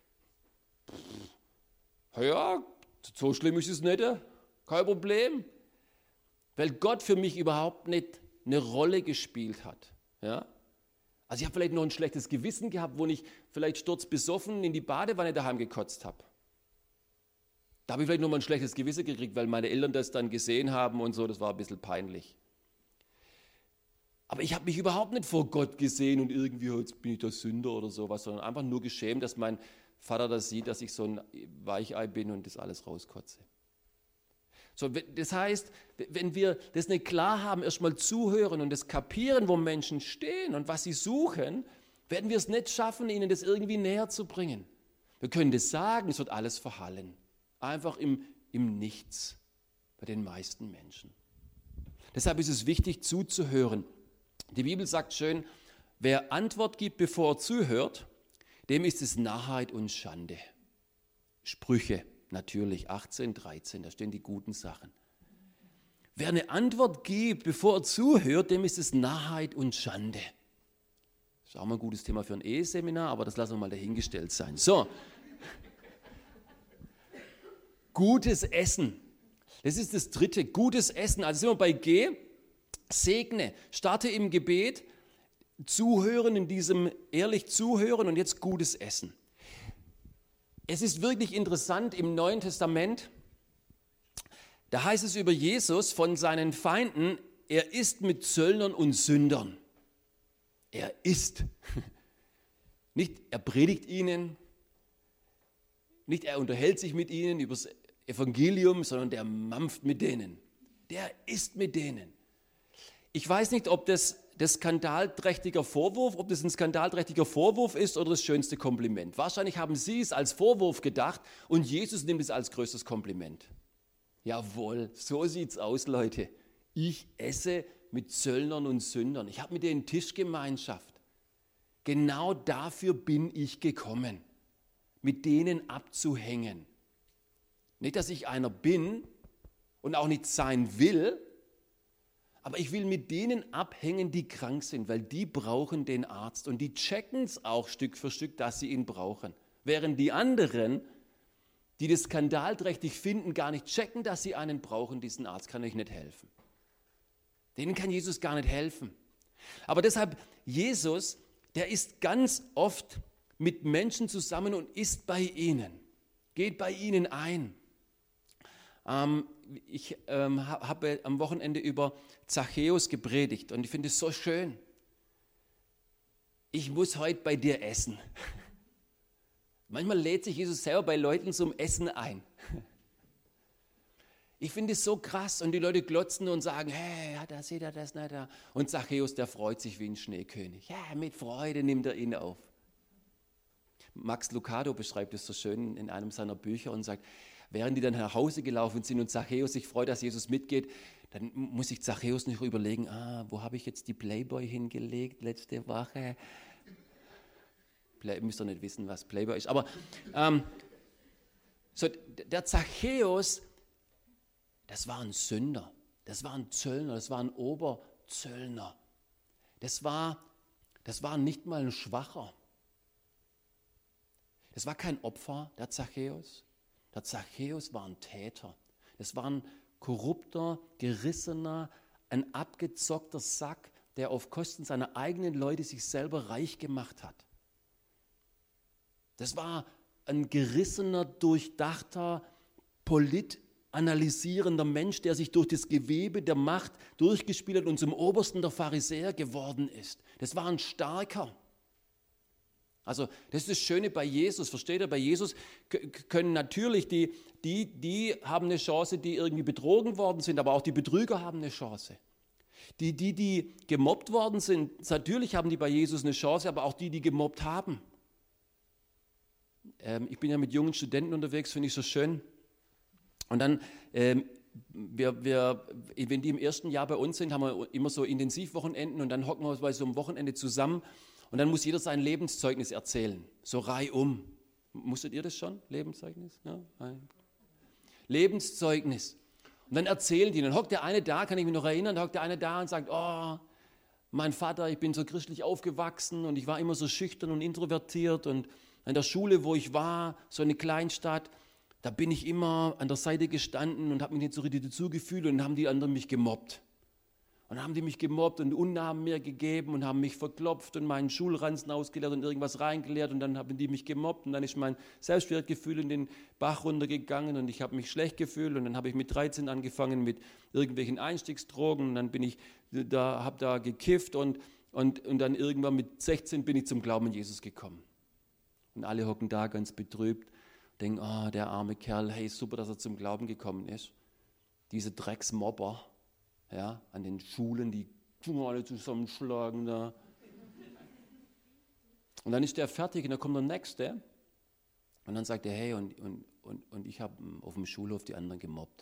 Ja, so schlimm ist es nicht, kein Problem. Weil Gott für mich überhaupt nicht eine Rolle gespielt hat. Ja? Also ich habe vielleicht noch ein schlechtes Gewissen gehabt, wo ich vielleicht sturzbesoffen in die Badewanne daheim gekotzt habe. Da habe ich vielleicht noch mal ein schlechtes Gewissen gekriegt, weil meine Eltern das dann gesehen haben und so, das war ein bisschen peinlich. Aber ich habe mich überhaupt nicht vor Gott gesehen und irgendwie, jetzt bin ich der Sünder oder sowas, sondern einfach nur geschämt, dass mein Vater das sieht, dass ich so ein Weichei bin und das alles rauskotze. So, das heißt, wenn wir das nicht klar haben, erstmal zuhören und das kapieren, wo Menschen stehen und was sie suchen, werden wir es nicht schaffen, ihnen das irgendwie näher zu bringen. Wir können das sagen, es wird alles verhallen. Einfach im, im Nichts bei den meisten Menschen. Deshalb ist es wichtig, zuzuhören. Die Bibel sagt schön, wer Antwort gibt, bevor er zuhört, dem ist es Narrheit und Schande. Sprüche, natürlich, achtzehn, dreizehn, da stehen die guten Sachen. Wer eine Antwort gibt, bevor er zuhört, dem ist es Narrheit und Schande. Das ist auch mal ein gutes Thema für ein Eheseminar, aber das lassen wir mal dahingestellt sein. So, gutes Essen. Das ist das dritte, gutes Essen. Also sind wir bei G, segne, starte im Gebet, zuhören, in diesem ehrlich zuhören und jetzt gutes Essen. Es ist wirklich interessant im Neuen Testament, da heißt es über Jesus von seinen Feinden, er isst mit Zöllnern und Sündern. Er isst. Nicht er predigt ihnen, nicht er unterhält sich mit ihnen über das Evangelium, sondern der mampft mit denen. Der isst mit denen. Ich weiß nicht, ob das das skandalträchtiger Vorwurf, ob das ein skandalträchtiger Vorwurf ist oder das schönste Kompliment. Wahrscheinlich haben Sie es als Vorwurf gedacht und Jesus nimmt es als größtes Kompliment. Jawohl, so sieht's aus, Leute. Ich esse mit Zöllnern und Sündern. Ich habe mit denen Tischgemeinschaft. Genau dafür bin ich gekommen, mit denen abzuhängen. Nicht, dass ich einer bin und auch nicht sein will, aber ich will mit denen abhängen, die krank sind, weil die brauchen den Arzt und die checken es auch Stück für Stück, dass sie ihn brauchen. Während die anderen, die das skandalträchtig finden, gar nicht checken, dass sie einen brauchen, diesen Arzt kann euch nicht helfen. Denen kann Jesus gar nicht helfen. Aber deshalb, Jesus, der ist ganz oft mit Menschen zusammen und ist bei ihnen, geht bei ihnen ein. Ähm, ich ähm, habe am Wochenende über Zachäus gepredigt und ich finde es so schön. Ich muss heute bei dir essen. Manchmal lädt sich Jesus selber bei Leuten zum Essen ein. Ich finde es so krass und die Leute glotzen und sagen, hey, ja, da sieht er das nicht da. Und Zachäus, der freut sich wie ein Schneekönig. Ja, mit Freude nimmt er ihn auf. Max Lucado beschreibt es so schön in einem seiner Bücher und sagt, während die dann nach Hause gelaufen sind und Zachäus sich freut, dass Jesus mitgeht, dann muss sich Zachäus nicht überlegen, ah, wo habe ich jetzt die Playboy hingelegt letzte Woche? Play, müsst ihr nicht wissen, was Playboy ist. Aber ähm, so, der Zachäus, das war ein Sünder, das war ein Zöllner, das war ein Oberzöllner. Das war, das war nicht mal ein Schwacher. Das war kein Opfer, der Zachäus. Der Zachäus war ein Täter. Das war ein korrupter, gerissener, ein abgezockter Sack, der auf Kosten seiner eigenen Leute sich selber reich gemacht hat. Das war ein gerissener, durchdachter, politanalysierender Mensch, der sich durch das Gewebe der Macht durchgespielt hat und zum Obersten der Pharisäer geworden ist. Das war ein Starker. Also das ist das Schöne bei Jesus, versteht ihr? Bei Jesus können natürlich die, die, die haben eine Chance, die irgendwie betrogen worden sind, aber auch die Betrüger haben eine Chance. Die, die, die gemobbt worden sind, natürlich haben die bei Jesus eine Chance, aber auch die, die gemobbt haben. Ähm, ich bin ja mit jungen Studenten unterwegs, finde ich so schön. Und dann, ähm, wir, wir, wenn die im ersten Jahr bei uns sind, haben wir immer so Intensivwochenenden und dann hocken wir bei so einem Wochenende zusammen. Und dann muss jeder sein Lebenszeugnis erzählen, so reihum. Musstet ihr das schon, Lebenszeugnis? Ja? Lebenszeugnis. Und dann erzählen die, dann hockt der eine da, kann ich mich noch erinnern, da hockt der eine da und sagt, oh, mein Vater, ich bin so christlich aufgewachsen und ich war immer so schüchtern und introvertiert und an der Schule, wo ich war, so eine Kleinstadt, da bin ich immer an der Seite gestanden und habe mich nicht so richtig dazugefühlt und dann haben die anderen mich gemobbt. Und dann haben die mich gemobbt und Unnamen mir gegeben und haben mich verklopft und meinen Schulranzen ausgeleert und irgendwas reingeleert und dann haben die mich gemobbt und dann ist mein Selbstwertgefühl in den Bach runtergegangen und ich habe mich schlecht gefühlt und dann habe ich mit dreizehn angefangen mit irgendwelchen Einstiegsdrogen und dann bin ich da, habe da gekifft und, und, und dann irgendwann mit sechzehn bin ich zum Glauben an Jesus gekommen. Und alle hocken da ganz betrübt, denken, oh, der arme Kerl, hey, super, dass er zum Glauben gekommen ist. Diese Drecksmobber. Ja, an den Schulen, die alle zusammenschlagen da. Und dann ist der fertig und dann kommt der Nächste. Und dann sagt er, hey, und, und, und, und ich habe auf dem Schulhof die anderen gemobbt.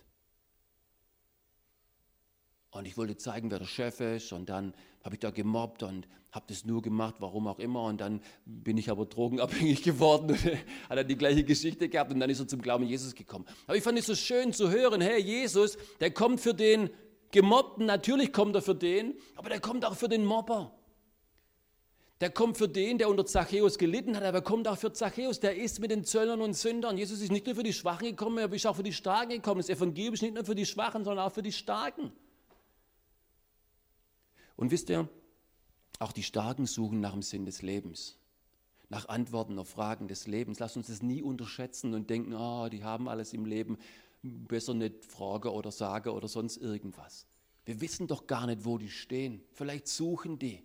Und ich wollte zeigen, wer der Chef ist. Und dann habe ich da gemobbt und habe das nur gemacht, warum auch immer. Und dann bin ich aber drogenabhängig geworden. Und hat er die gleiche Geschichte gehabt und dann ist er zum Glauben an Jesus gekommen. Aber ich fand es so schön zu hören, hey, Jesus, der kommt für den Gemobbten, natürlich kommt er für den, aber der kommt auch für den Mobber. Der kommt für den, der unter Zachäus gelitten hat, aber er kommt auch für Zachäus, der ist mit den Zöllnern und Sündern. Jesus ist nicht nur für die Schwachen gekommen, er ist auch für die Starken gekommen. Das Evangelium ist nicht nur für die Schwachen, sondern auch für die Starken. Und wisst ihr, auch die Starken suchen nach dem Sinn des Lebens, nach Antworten auf Fragen des Lebens. Lasst uns das nie unterschätzen und denken, oh, die haben alles im Leben. Besser nicht fragen oder sagen oder sonst irgendwas. Wir wissen doch gar nicht, wo die stehen. Vielleicht suchen die.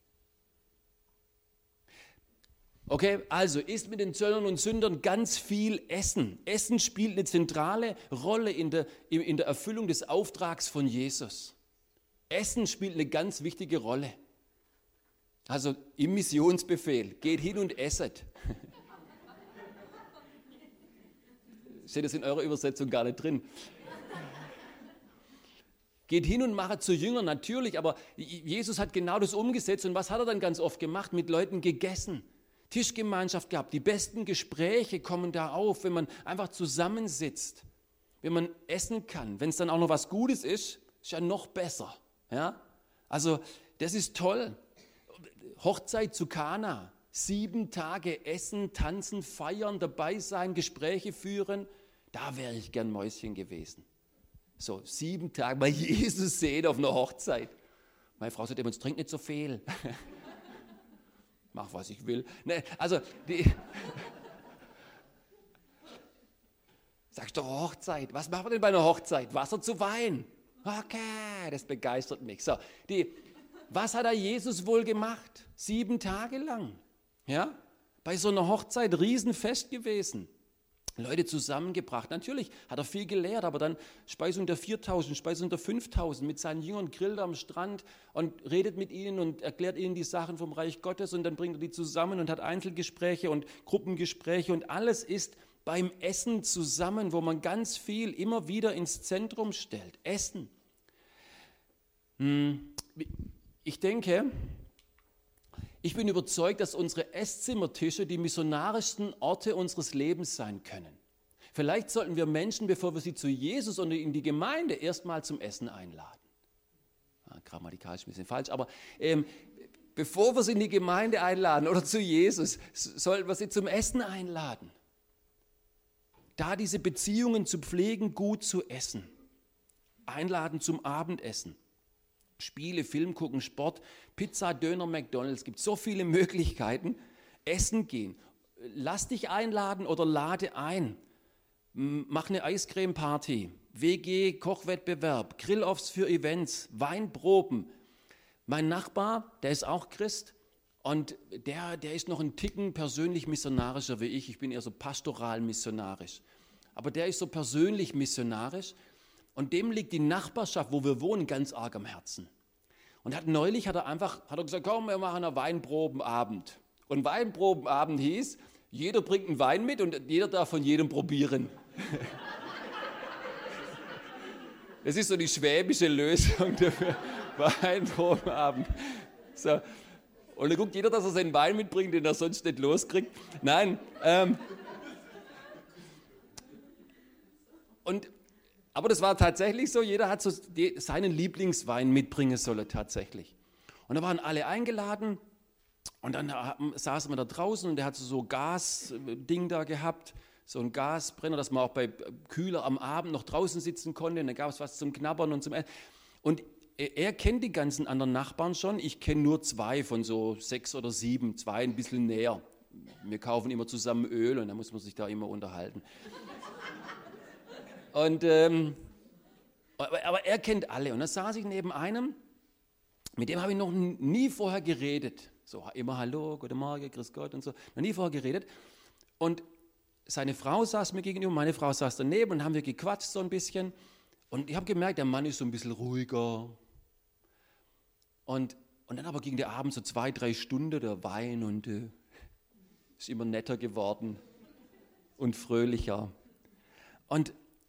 Okay, also isst mit den Zöllnern und Sündern ganz viel Essen. Essen spielt eine zentrale Rolle in der, in der Erfüllung des Auftrags von Jesus. Essen spielt eine ganz wichtige Rolle. Also im Missionsbefehl, geht hin und esset. Steht das in eurer Übersetzung gar nicht drin. Geht hin und macht zu Jüngern, natürlich, aber Jesus hat genau das umgesetzt. Und was hat er dann ganz oft gemacht? Mit Leuten gegessen, Tischgemeinschaft gehabt. Die besten Gespräche kommen da auf, wenn man einfach zusammensitzt, wenn man essen kann. Wenn es dann auch noch was Gutes ist, ist ja noch besser. Ja? Also das ist toll. Hochzeit zu Kana. Sieben Tage essen, tanzen, feiern, dabei sein, Gespräche führen. Da wäre ich gern Mäuschen gewesen. So, sieben Tage mal Jesus sehen auf einer Hochzeit. Meine Frau sagt immer, uns trinkt nicht so viel. Mach, was ich will. Nee, also, die sagst du Hochzeit? Was machen wir denn bei einer Hochzeit? Wasser zu Wein. Okay, das begeistert mich. So, die, was hat da Jesus wohl gemacht? Sieben Tage lang. Ja, bei so einer Hochzeit Riesenfest gewesen. Leute zusammengebracht. Natürlich hat er viel gelehrt, aber dann Speisung der viertausend, Speisung der fünftausend mit seinen Jüngern, grillt am Strand und redet mit ihnen und erklärt ihnen die Sachen vom Reich Gottes und dann bringt er die zusammen und hat Einzelgespräche und Gruppengespräche und alles ist beim Essen zusammen, wo man ganz viel immer wieder ins Zentrum stellt. Essen. Ich denke, ich bin überzeugt, dass unsere Esszimmertische die missionarischsten Orte unseres Lebens sein können. Vielleicht sollten wir Menschen, bevor wir sie zu Jesus und in die Gemeinde erstmal zum Essen einladen. Ja, grammatikalisch ein bisschen falsch, aber ähm, bevor wir sie in die Gemeinde einladen oder zu Jesus, sollten wir sie zum Essen einladen. Da diese Beziehungen zu pflegen, gut zu essen. einladen zum Abendessen. Spiele, Film gucken, Sport, Pizza, Döner, McDonald's. Es gibt so viele Möglichkeiten. Essen gehen. Lass dich einladen oder lade ein. Mach eine Eiscreme-Party, W G-Kochwettbewerb, Grill-Offs für Events, Weinproben. Mein Nachbar, der ist auch Christ und der, der ist noch ein Ticken persönlich missionarischer wie ich. Ich bin eher so pastoral missionarisch. Aber der ist so persönlich missionarisch und dem liegt die Nachbarschaft, wo wir wohnen, ganz arg am Herzen. Und hat, neulich hat er einfach hat er gesagt, komm, wir machen einen Weinprobenabend. Und Weinprobenabend hieß, jeder bringt einen Wein mit und jeder darf von jedem probieren. Das ist so die schwäbische Lösung dafür. Weinprobenabend. So. Und dann guckt jeder, dass er seinen Wein mitbringt, den er sonst nicht loskriegt. Nein. Ähm, und, aber das war tatsächlich so, jeder hat so die, seinen Lieblingswein mitbringen sollen tatsächlich. Und da waren alle eingeladen und dann saßen wir da draußen und der hat so ein Gasding da gehabt, so ein Gasbrenner, dass man auch bei Kühler am Abend noch draußen sitzen konnte. Und dann gab es was zum Knabbern und zum Essen. Und er kennt die ganzen anderen Nachbarn schon. Ich kenne nur zwei von so sechs oder sieben, zwei ein bisschen näher. Wir kaufen immer zusammen Öl und dann muss man sich da immer unterhalten. Und, ähm, aber, aber er kennt alle. Und da saß ich neben einem, mit dem habe ich noch nie vorher geredet. So immer Hallo, guten Morgen, grüß Gott und so. Noch nie vorher geredet. Und seine Frau saß mir gegenüber, meine Frau saß daneben und haben wir gequatscht so ein bisschen. Und ich habe gemerkt, der Mann ist so ein bisschen ruhiger. Und, und dann aber ging der Abend so zwei, drei Stunden, der Wein und äh, ist immer netter geworden und fröhlicher. Und,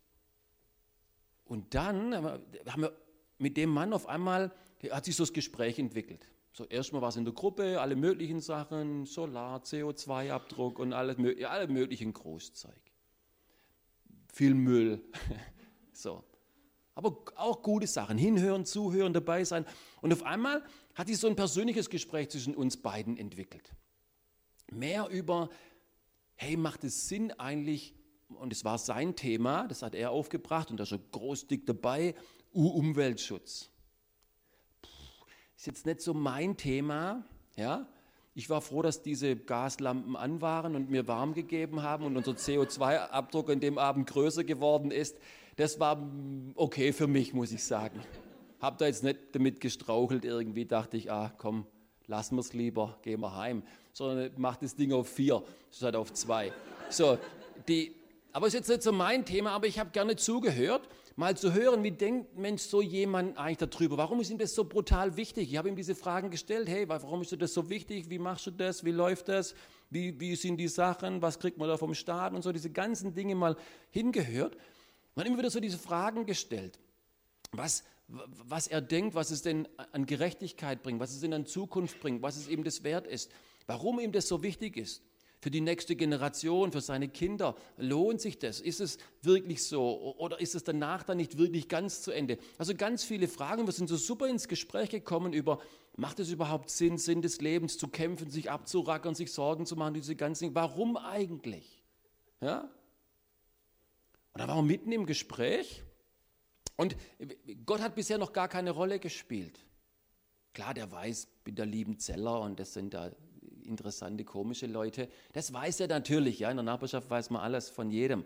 und dann haben wir mit dem Mann auf einmal, hat sich so das Gespräch entwickelt. So, erstmal war es in der Gruppe, alle möglichen Sachen, Solar, C O zwei Abdruck und alles, ja, alle möglichen Großzeug. Viel Müll. So. Aber auch gute Sachen, hinhören, zuhören, dabei sein. Und auf einmal hat sich so ein persönliches Gespräch zwischen uns beiden entwickelt. Mehr über, hey, macht es Sinn eigentlich, und es war sein Thema, das hat er aufgebracht und da ist er groß dick dabei, Umweltschutz. Ist jetzt nicht so mein Thema, ja. Ich war froh, dass diese Gaslampen an waren und mir warm gegeben haben und unser C O zwei Abdruck an dem Abend größer geworden ist. Das war okay für mich, muss ich sagen. Hab da jetzt nicht damit gestrauchelt irgendwie, dachte ich, ah komm, lassen wir es lieber, gehen wir heim. Sondern mach das Ding auf vier statt auf zwei. So, die, aber ist jetzt nicht so mein Thema, aber ich habe gerne zugehört. Mal zu hören, wie denkt Mensch so jemand eigentlich darüber? Warum ist ihm das so brutal wichtig? Ich habe ihm diese Fragen gestellt. Hey, warum ist dir das so wichtig? Wie machst du das? Wie läuft das? Wie, wie sind die Sachen? Was kriegt man da vom Staat? Und so diese ganzen Dinge mal hingehört. Man hat immer wieder so diese Fragen gestellt. Was, was er denkt, was es denn an Gerechtigkeit bringt, was es denn an Zukunft bringt, was es ihm das wert ist. Warum ihm das so wichtig ist. Für die nächste Generation, für seine Kinder, lohnt sich das? Ist es wirklich so? Oder ist es danach dann nicht wirklich ganz zu Ende? Also ganz viele Fragen. Wir sind so super ins Gespräch gekommen über, macht es überhaupt Sinn, Sinn des Lebens zu kämpfen, sich abzurackern, sich Sorgen zu machen, diese ganzen Dinge. Warum eigentlich? Ja? Und da waren wir mitten im Gespräch und Gott hat bisher noch gar keine Rolle gespielt. Klar, der weiß, ich bin der Liebenzeller und das sind da interessante, komische Leute. Das weiß er natürlich, ja, in der Nachbarschaft weiß man alles von jedem.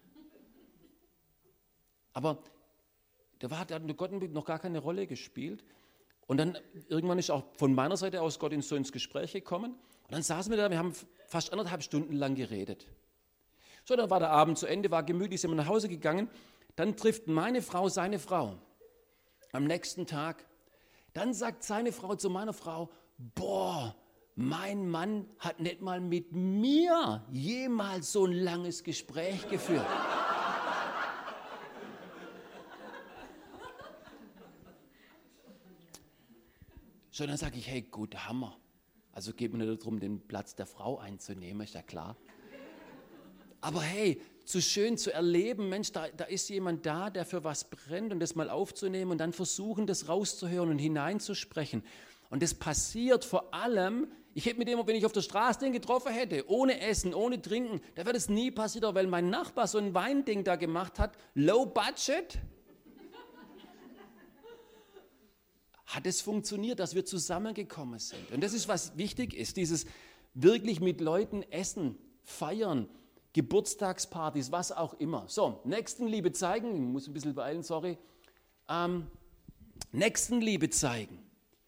Aber da hat Gott noch gar keine Rolle gespielt. Und dann irgendwann ist auch von meiner Seite aus Gott so ins Gespräch gekommen. Und dann saßen wir da, wir haben fast anderthalb Stunden lang geredet. So, dann war der Abend zu Ende, war gemütlich, sind wir nach Hause gegangen. Dann trifft meine Frau seine Frau am nächsten Tag. Dann sagt seine Frau zu meiner Frau, boah, mein Mann hat nicht mal mit mir jemals so ein langes Gespräch geführt. So, dann sage ich, hey, gut, Hammer. Also geht mir nicht darum, den Platz der Frau einzunehmen, ist ja klar. Aber hey, zu schön zu erleben, Mensch, da, da ist jemand da, der für was brennt und das mal aufzunehmen und dann versuchen, das rauszuhören und hineinzusprechen. Und das passiert vor allem, ich hätte mit dem, wenn ich auf der Straße den getroffen hätte, ohne Essen, ohne Trinken, da wäre das nie passiert, weil mein Nachbar so ein Weinding da gemacht hat, low budget. hat es funktioniert, dass wir zusammengekommen sind. Und das ist, was wichtig ist, dieses wirklich mit Leuten essen, feiern, Geburtstagspartys, was auch immer. So, Nächstenliebe zeigen, ich muss ein bisschen beeilen, sorry. Ähm, Nächstenliebe zeigen.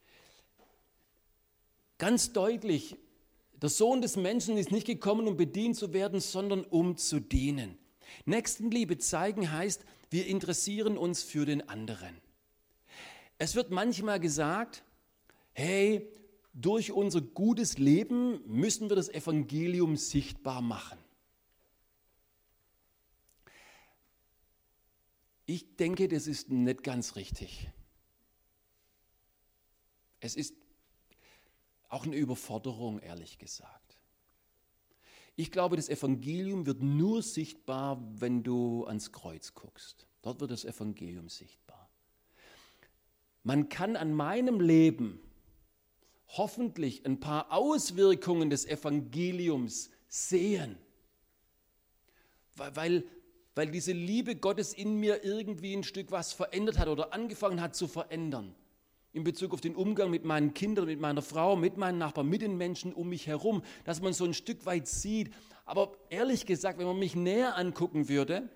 Ganz deutlich, der Sohn des Menschen ist nicht gekommen, um bedient zu werden, sondern um zu dienen. Nächstenliebe zeigen heißt, wir interessieren uns für den anderen. Es wird manchmal gesagt, hey, durch unser gutes Leben müssen wir das Evangelium sichtbar machen. Ich denke, das ist nicht ganz richtig. Es ist auch eine Überforderung, ehrlich gesagt. Ich glaube, das Evangelium wird nur sichtbar, wenn du ans Kreuz guckst. Dort wird das Evangelium sichtbar. Man kann an meinem Leben hoffentlich ein paar Auswirkungen des Evangeliums sehen, weil, weil diese Liebe Gottes in mir irgendwie ein Stück was verändert hat oder angefangen hat zu verändern. In Bezug auf den Umgang mit meinen Kindern, mit meiner Frau, mit meinen Nachbarn, mit den Menschen um mich herum, dass man so ein Stück weit sieht. Aber ehrlich gesagt, wenn man mich näher angucken würde,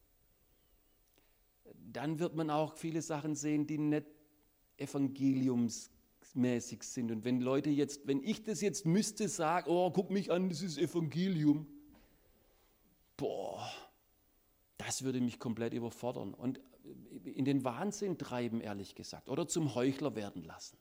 dann wird man auch viele Sachen sehen, die nicht evangeliumsmäßig sind. Und wenn Leute jetzt, wenn ich das jetzt müsste sagen, oh, guck mich an, das ist Evangelium, boah, das würde mich komplett überfordern und in den Wahnsinn treiben, ehrlich gesagt, oder zum Heuchler werden lassen.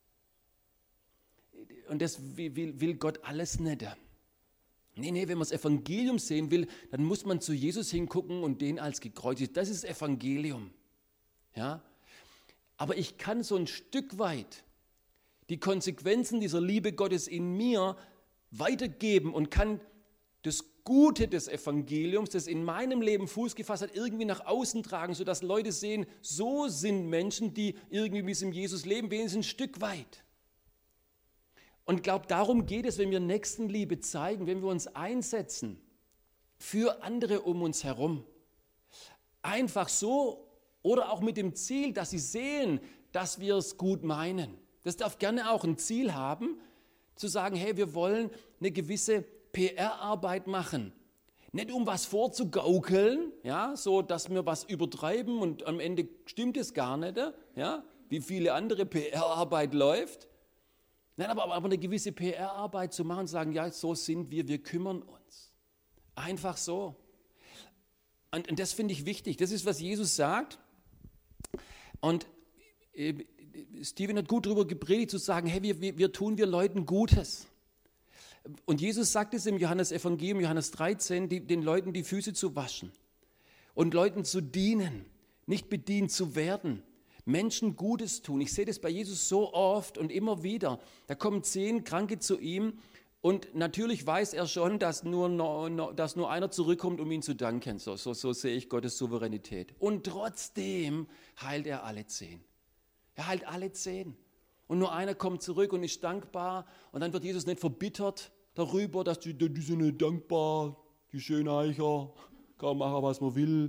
Und das will, will Gott alles nicht. Nee, nee, wenn man das Evangelium sehen will, dann muss man zu Jesus hingucken und den als gekreuzigt. Das ist Evangelium. Ja? Aber ich kann so ein Stück weit die Konsequenzen dieser Liebe Gottes in mir weitergeben und kann das Gute des Evangeliums, das in meinem Leben Fuß gefasst hat, irgendwie nach außen tragen, sodass Leute sehen, so sind Menschen, die irgendwie mit diesem Jesus leben, wenigstens ein Stück weit. Und ich glaube, darum geht es, wenn wir Nächstenliebe zeigen, wenn wir uns einsetzen für andere um uns herum. Einfach so oder auch mit dem Ziel, dass sie sehen, dass wir es gut meinen. Das darf gerne auch ein Ziel haben, zu sagen, hey, wir wollen eine gewisse P R-Arbeit machen. Nicht um was vorzugaukeln, ja, so dass wir was übertreiben und am Ende stimmt es gar nicht, ja, wie viele andere P R-Arbeit läuft. Nein, aber, aber eine gewisse P R-Arbeit zu machen und sagen, ja, so sind wir, wir kümmern uns. Einfach so. Und, und das finde ich wichtig. Das ist, was Jesus sagt. Und äh, Steven hat gut darüber gepredigt, zu sagen, hey, wir, wir, wir tun wir Leuten Gutes. Und Jesus sagt es im Johannes-Evangelium, Johannes dreizehn, die, den Leuten die Füße zu waschen und Leuten zu dienen, nicht bedient zu werden, Menschen Gutes tun. Ich sehe das bei Jesus so oft und immer wieder. Da kommen zehn Kranke zu ihm und natürlich weiß er schon, dass nur, no, dass nur einer zurückkommt, um ihm zu danken. So, so, so sehe ich Gottes Souveränität. Und trotzdem heilt er alle zehn. Er heilt alle zehn. Und nur einer kommt zurück und ist dankbar und dann wird Jesus nicht verbittert darüber, dass die, die sind nicht dankbar, die Schöneicher, kann machen, was man will.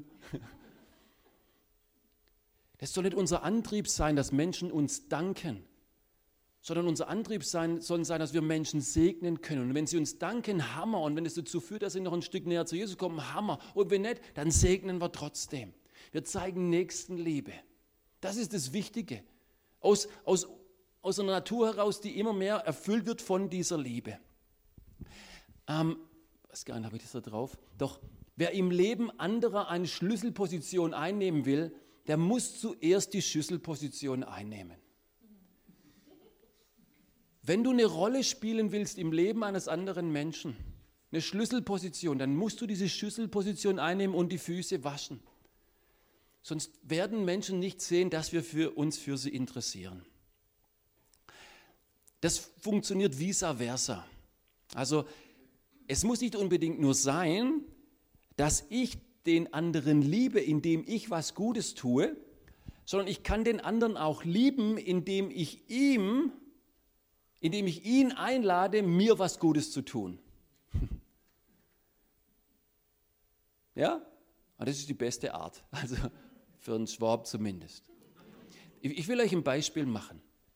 Das soll nicht unser Antrieb sein, dass Menschen uns danken, sondern unser Antrieb sein, soll sein, dass wir Menschen segnen können. Und wenn sie uns danken, Hammer. Und wenn es dazu führt, dass sie noch ein Stück näher zu Jesus kommen, Hammer. Und wenn nicht, dann segnen wir trotzdem. Wir zeigen Nächstenliebe. Das ist das Wichtige. Aus, aus, aus einer Natur heraus, die immer mehr erfüllt wird von dieser Liebe. Ähm, was gar nicht, habe ich das da drauf? Doch, wer im Leben anderer eine Schlüsselposition einnehmen will, der muss zuerst die Schlüsselposition einnehmen. Wenn du eine Rolle spielen willst im Leben eines anderen Menschen, eine Schlüsselposition, dann musst du diese Schlüsselposition einnehmen und die Füße waschen. Sonst werden Menschen nicht sehen, dass wir für uns für sie interessieren. Das funktioniert vice versa. Also es muss nicht unbedingt nur sein, dass ich den anderen liebe, indem ich was Gutes tue, sondern ich kann den anderen auch lieben, indem ich ihm, indem ich ihn einlade, mir was Gutes zu tun. Ja? Und das ist die beste Art, also für einen Schwab zumindest. Ich will euch ein Beispiel machen.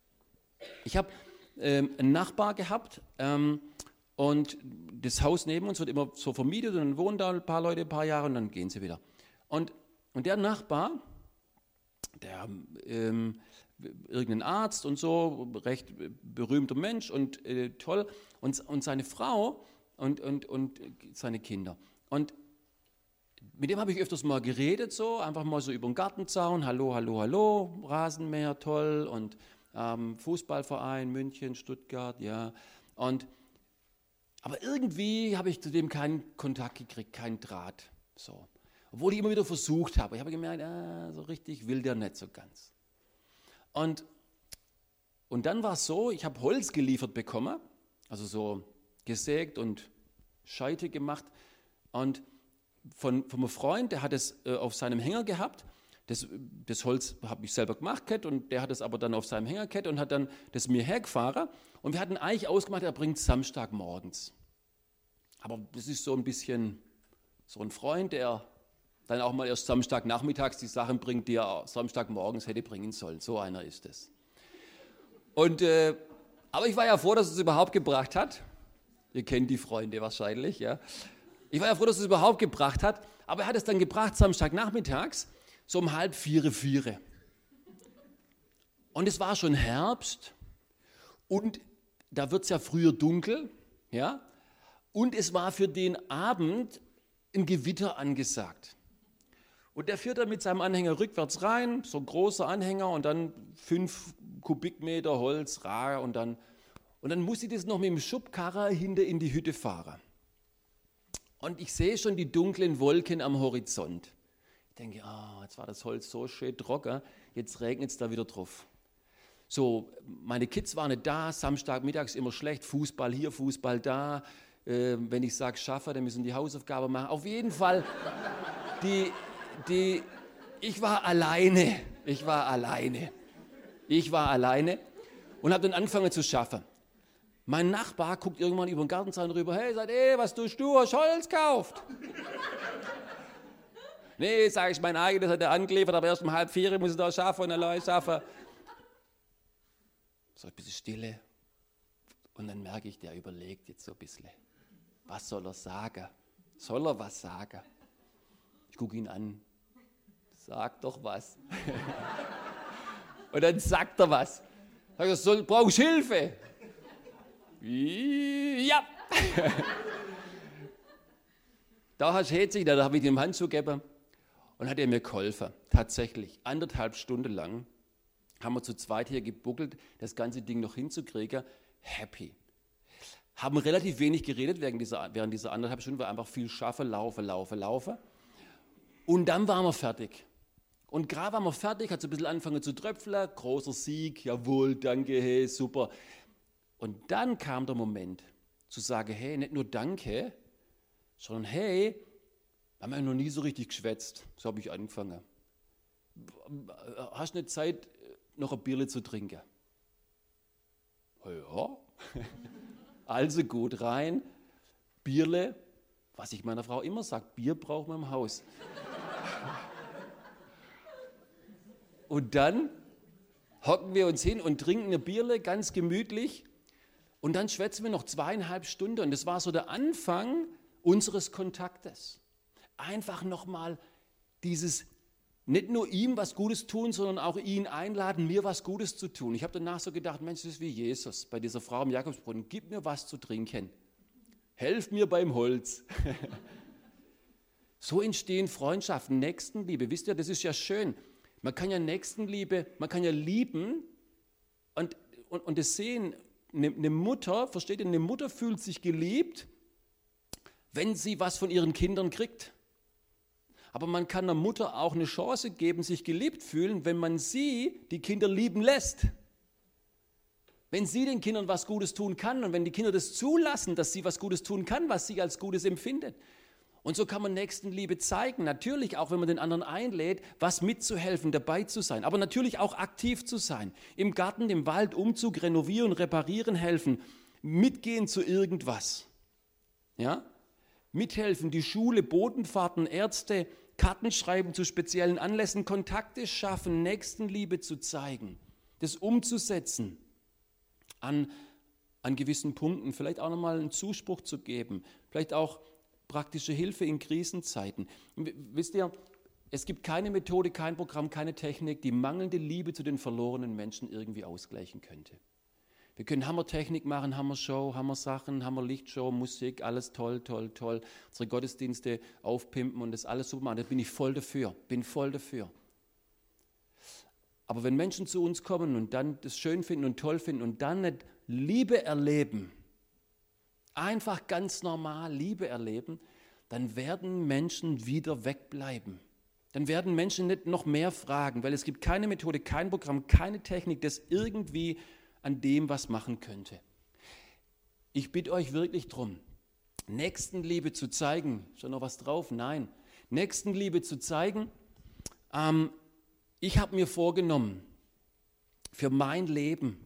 Ich habe ähm, einen Nachbar gehabt ähm, und das Haus neben uns wird immer so vermietet und dann wohnen da ein paar Leute ein paar Jahre und dann gehen sie wieder. Und, und der Nachbar, der ähm, irgendein Arzt und so, recht berühmter Mensch und äh, toll, und, und seine Frau und, und, und seine Kinder. Und mit dem habe ich öfters mal geredet, so einfach mal so über den Gartenzaun, hallo, hallo, hallo, Rasenmäher, toll, und ähm, Fußballverein, München, Stuttgart, ja. Und, aber irgendwie habe ich zu dem keinen Kontakt gekriegt, keinen Draht, so. Obwohl ich immer wieder versucht habe. Ich habe gemerkt, ah, so richtig will der nicht so ganz. Und, und dann war es so, ich habe Holz geliefert bekommen, also so gesägt und Scheite gemacht. Und von, von einem Freund, der hat es äh, auf seinem Hänger gehabt. Das, das Holz habe ich selber gemacht, und der hat es aber dann auf seinem Hänger gehabt und hat dann das mir hergefahren. Und wir hatten eigentlich ausgemacht, er bringt Samstagmorgens. Aber das ist so ein bisschen so ein Freund, der dann auch mal erst Samstagnachmittags die Sachen bringt, die er Samstagmorgens hätte bringen sollen. So einer ist es. Und, äh, aber ich war ja froh, dass er es überhaupt gebracht hat. Ihr kennt die Freunde wahrscheinlich, ja. Ich war ja froh, dass er es überhaupt gebracht hat. Aber er hat es dann gebracht Samstagnachmittags, so um halb vier, vier. Und es war schon Herbst und da wird es ja früher dunkel, ja. Und es war für den Abend ein Gewitter angesagt. Und der fährt dann mit seinem Anhänger rückwärts rein, so ein großer Anhänger und dann fünf Kubikmeter Holz, rar und dann, und dann muss ich das noch mit dem Schubkarrer hinter in die Hütte fahren. Und ich sehe schon die dunklen Wolken am Horizont. Ich denke, ah, jetzt war das Holz so schön trocken, jetzt regnet es da wieder drauf. So, meine Kids waren nicht da, Samstagmittags immer schlecht, Fußball hier, Fußball da. Äh, wenn ich sage, schaffe, dann müssen die Hausaufgaben machen. Auf jeden Fall, die... Die, ich war alleine, ich war alleine, ich war alleine und habe dann angefangen zu schaffen. Mein Nachbar guckt irgendwann über den Gartenzaun rüber, hey, sagt, ey, was tust du, hast Holz gekauft? Nee, sage ich, mein eigenes hat er angeliefert, aber erst um halb vier muss ich da schaffen und allein schaffen. So ein bisschen Stille und dann merke ich, der überlegt jetzt so ein bisschen, was soll er sagen? Soll er was sagen? Ich gucke ihn an, sag doch was. Und dann sagt er was. Sag ich, soll, brauchst du Hilfe? Ja. Da hast du Hetzig, da habe ich ihm Handschuh gegeben und hat er mir geholfen. Tatsächlich, anderthalb Stunden lang haben wir zu zweit hier gebuckelt, das ganze Ding noch hinzukriegen. Happy. Haben relativ wenig geredet während dieser, während dieser anderthalb Stunden, weil einfach viel schaffen, laufen, laufen, laufen. Und dann waren wir fertig. Und gerade waren wir fertig, hat so ein bisschen angefangen zu tröpfeln, großer Sieg, jawohl, danke, hey, super. Und dann kam der Moment, zu sagen, hey, nicht nur danke, sondern hey, wir haben ja noch nie so richtig geschwätzt. So habe ich angefangen. Hast du nicht Zeit, noch ein Bierle zu trinken? Ja. Also gut, rein, Bierle, was ich meiner Frau immer sage, Bier braucht man im Haus. Und dann hocken wir uns hin und trinken ein Bierle, ganz gemütlich. Und dann schwätzen wir noch zweieinhalb Stunden. Und das war so der Anfang unseres Kontaktes. Einfach nochmal dieses, nicht nur ihm was Gutes tun, sondern auch ihn einladen, mir was Gutes zu tun. Ich habe danach so gedacht, Mensch, das ist wie Jesus bei dieser Frau im Jakobsbrunnen. Gib mir was zu trinken. Helf mir beim Holz. So entstehen Freundschaften, Nächstenliebe. Wisst ihr, das ist ja schön. Man kann ja Nächstenliebe, man kann ja lieben und, und, und das sehen, eine, eine Mutter, versteht ihr, eine Mutter fühlt sich geliebt, wenn sie was von ihren Kindern kriegt. Aber man kann einer Mutter auch eine Chance geben, sich geliebt fühlen, wenn man sie, die Kinder, lieben lässt. Wenn sie den Kindern was Gutes tun kann und wenn die Kinder das zulassen, dass sie was Gutes tun kann, was sie als Gutes empfindet. Und so kann man Nächstenliebe zeigen, natürlich auch, wenn man den anderen einlädt, was mitzuhelfen, dabei zu sein, aber natürlich auch aktiv zu sein, im Garten, im Wald, Umzug, renovieren, reparieren, helfen, mitgehen zu irgendwas, ja, mithelfen, die Schule, Botenfahrten, Ärzte, Karten schreiben zu speziellen Anlässen, Kontakte schaffen, Nächstenliebe zu zeigen, das umzusetzen. an, an gewissen Punkten, vielleicht auch nochmal einen Zuspruch zu geben, vielleicht auch praktische Hilfe in Krisenzeiten. Wisst ihr, es gibt keine Methode, kein Programm, keine Technik, die mangelnde Liebe zu den verlorenen Menschen irgendwie ausgleichen könnte. Wir können Hammertechnik machen, Hammershow, Hammersachen, Hammerlichtshow, Musik, alles toll, toll, toll. Unsere Gottesdienste aufpimpen und das alles super machen. Da bin ich voll dafür, bin voll dafür. Aber wenn Menschen zu uns kommen und dann das schön finden und toll finden und dann nicht Liebe erleben, einfach ganz normal Liebe erleben, dann werden Menschen wieder wegbleiben. Dann werden Menschen nicht noch mehr fragen, weil es gibt keine Methode, kein Programm, keine Technik, das irgendwie an dem was machen könnte. Ich bitte euch wirklich darum, Nächstenliebe zu zeigen. Schon noch was drauf? Nein. Nächstenliebe zu zeigen. Ähm, ich habe mir vorgenommen, für mein Leben,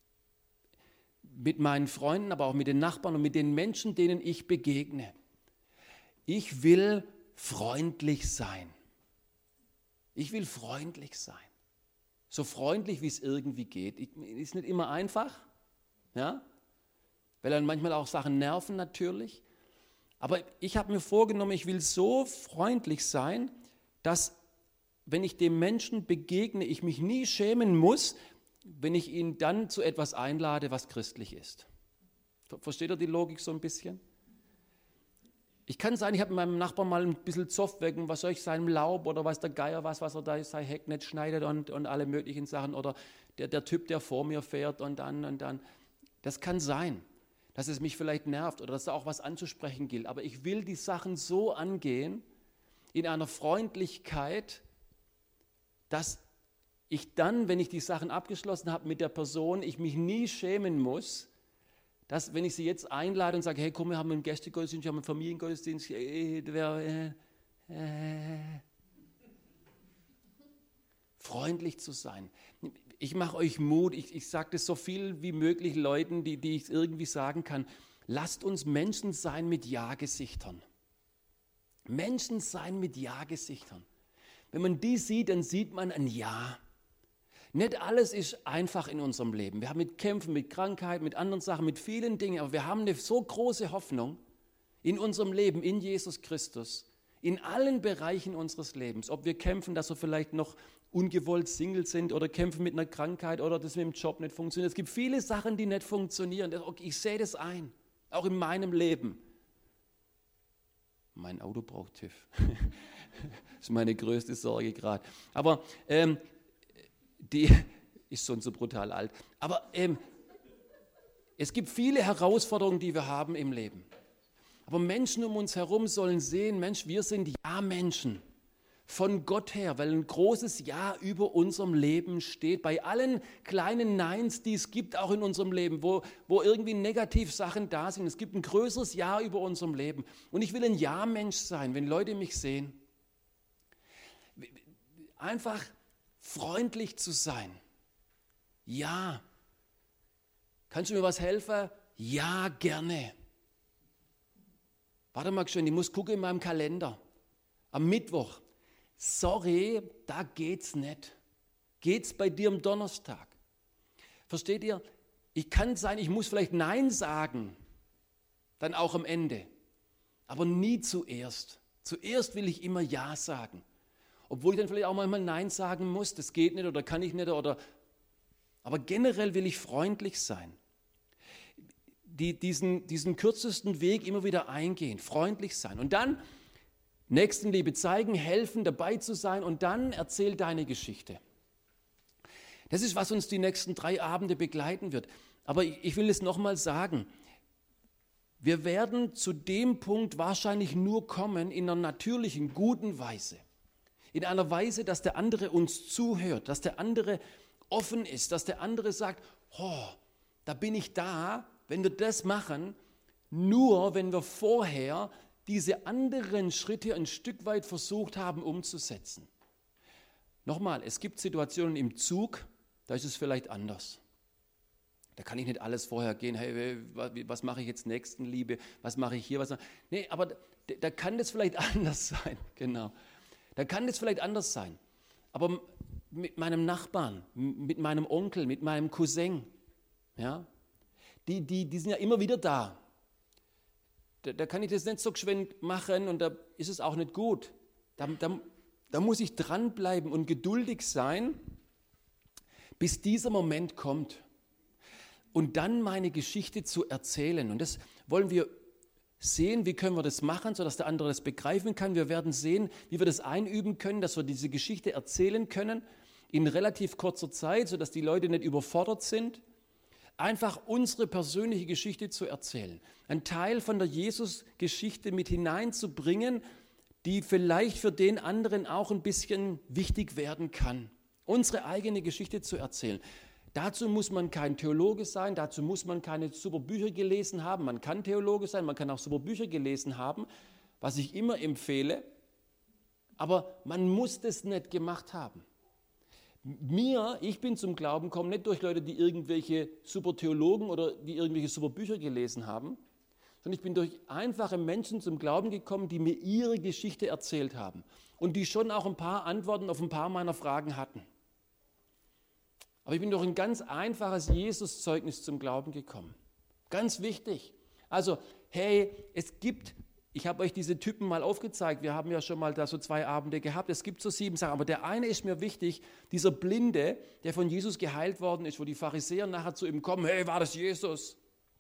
mit meinen Freunden, aber auch mit den Nachbarn und mit den Menschen, denen ich begegne, ich will freundlich sein. Ich will freundlich sein. So freundlich, wie es irgendwie geht. Ist nicht immer einfach, ja? Weil dann manchmal auch Sachen nerven natürlich. Aber ich habe mir vorgenommen, ich will so freundlich sein, dass, wenn ich dem Menschen begegne, ich mich nie schämen muss, wenn ich ihn dann zu etwas einlade, was christlich ist. Versteht ihr die Logik so ein bisschen? Ich kann sein, ich habe mit meinem Nachbarn mal ein bisschen Zoff wegen, was soll ich, seinem Laub oder weiß der Geier was, was er da sein Heck nicht schneidet und, und alle möglichen Sachen oder der, der Typ, der vor mir fährt und dann und dann. Das kann sein, dass es mich vielleicht nervt oder dass da auch was anzusprechen gilt. Aber ich will die Sachen so angehen, in einer Freundlichkeit, dass ich dann, wenn ich die Sachen abgeschlossen habe mit der Person, ich mich nie schämen muss, dass, wenn ich sie jetzt einlade und sage, hey, komm, wir haben einen Gästegottesdienst, wir haben einen Familiengottesdienst, äh, äh, äh, freundlich zu sein. Ich mache euch Mut, ich, ich sage das so viel wie möglich Leuten, die, die ich irgendwie sagen kann, lasst uns Menschen sein mit Ja-Gesichtern. Menschen sein mit Ja-Gesichtern. Wenn man die sieht, dann sieht man ein Ja. Nicht alles ist einfach in unserem Leben. Wir haben mit Kämpfen, mit Krankheit, mit anderen Sachen, mit vielen Dingen, aber wir haben eine so große Hoffnung in unserem Leben, in Jesus Christus, in allen Bereichen unseres Lebens. Ob wir kämpfen, dass wir vielleicht noch ungewollt Single sind oder kämpfen mit einer Krankheit oder dass wir im Job nicht funktionieren. Es gibt viele Sachen, die nicht funktionieren. Ich sehe das ein, auch in meinem Leben. Mein Auto braucht TÜV. Das ist meine größte Sorge gerade. Aber ähm, die ist schon so brutal alt. Aber ähm, es gibt viele Herausforderungen, die wir haben im Leben. Aber Menschen um uns herum sollen sehen, Mensch, wir sind Ja-Menschen von Gott her, weil ein großes Ja über unserem Leben steht. Bei allen kleinen Neins, die es gibt, auch in unserem Leben, wo, wo irgendwie Negativsachen da sind. Es gibt ein größeres Ja über unserem Leben. Und ich will ein Ja-Mensch sein, wenn Leute mich sehen. Einfach freundlich zu sein. Ja. Kannst du mir was helfen? Ja, gerne. Warte mal schön, ich muss gucken in meinem Kalender. Am Mittwoch. Sorry, da geht's nicht. Geht's bei dir am Donnerstag? Versteht ihr? Ich kann sein, ich muss vielleicht Nein sagen, dann auch am Ende. Aber nie zuerst. Zuerst will ich immer Ja sagen. Obwohl ich dann vielleicht auch manchmal Nein sagen muss, das geht nicht oder kann ich nicht. Oder, aber generell will ich freundlich sein. Die, diesen, diesen kürzesten Weg immer wieder eingehen, freundlich sein. Und dann Nächstenliebe zeigen, helfen, dabei zu sein und dann erzähl deine Geschichte. Das ist, was uns die nächsten drei Abende begleiten wird. Aber ich will es nochmal sagen, wir werden zu dem Punkt wahrscheinlich nur kommen in einer natürlichen, guten Weise. In einer Weise, dass der andere uns zuhört, dass der andere offen ist, dass der andere sagt, oh, da bin ich da, wenn wir das machen, nur wenn wir vorher diese anderen Schritte ein Stück weit versucht haben umzusetzen. Nochmal, es gibt Situationen im Zug, da ist es vielleicht anders. Da kann ich nicht alles vorher gehen, hey, was mache ich jetzt Nächstenliebe, was mache ich hier, was mache ich? Nee, aber da, da kann das vielleicht anders sein, genau. Da kann das vielleicht anders sein. Aber mit meinem Nachbarn, mit meinem Onkel, mit meinem Cousin, ja, die, die, die sind ja immer wieder da. Da, da kann ich das nicht so geschwind machen und da ist es auch nicht gut. Da, da, da muss ich dranbleiben und geduldig sein, bis dieser Moment kommt. Und dann meine Geschichte zu erzählen. Und das wollen wir sehen, wie können wir das machen, sodass der andere das begreifen kann. Wir werden sehen, wie wir das einüben können, dass wir diese Geschichte erzählen können in relativ kurzer Zeit, sodass die Leute nicht überfordert sind. Einfach unsere persönliche Geschichte zu erzählen. Ein Teil von der Jesus-Geschichte mit hineinzubringen, die vielleicht für den anderen auch ein bisschen wichtig werden kann. Unsere eigene Geschichte zu erzählen. Dazu muss man kein Theologe sein, dazu muss man keine super Bücher gelesen haben. Man kann Theologe sein, man kann auch super Bücher gelesen haben, was ich immer empfehle. Aber man muss das nicht gemacht haben. Mir, ich bin zum Glauben gekommen, nicht durch Leute, die irgendwelche super Theologen oder die irgendwelche super Bücher gelesen haben, sondern ich bin durch einfache Menschen zum Glauben gekommen, die mir ihre Geschichte erzählt haben und die schon auch ein paar Antworten auf ein paar meiner Fragen hatten. Aber ich bin durch ein ganz einfaches Jesus-Zeugnis zum Glauben gekommen. Ganz wichtig. Also, hey, es gibt, ich habe euch diese Typen mal aufgezeigt, wir haben ja schon mal da so zwei Abende gehabt, es gibt so sieben Sachen, aber der eine ist mir wichtig, dieser Blinde, der von Jesus geheilt worden ist, wo die Pharisäer nachher zu ihm kommen, hey, war das Jesus?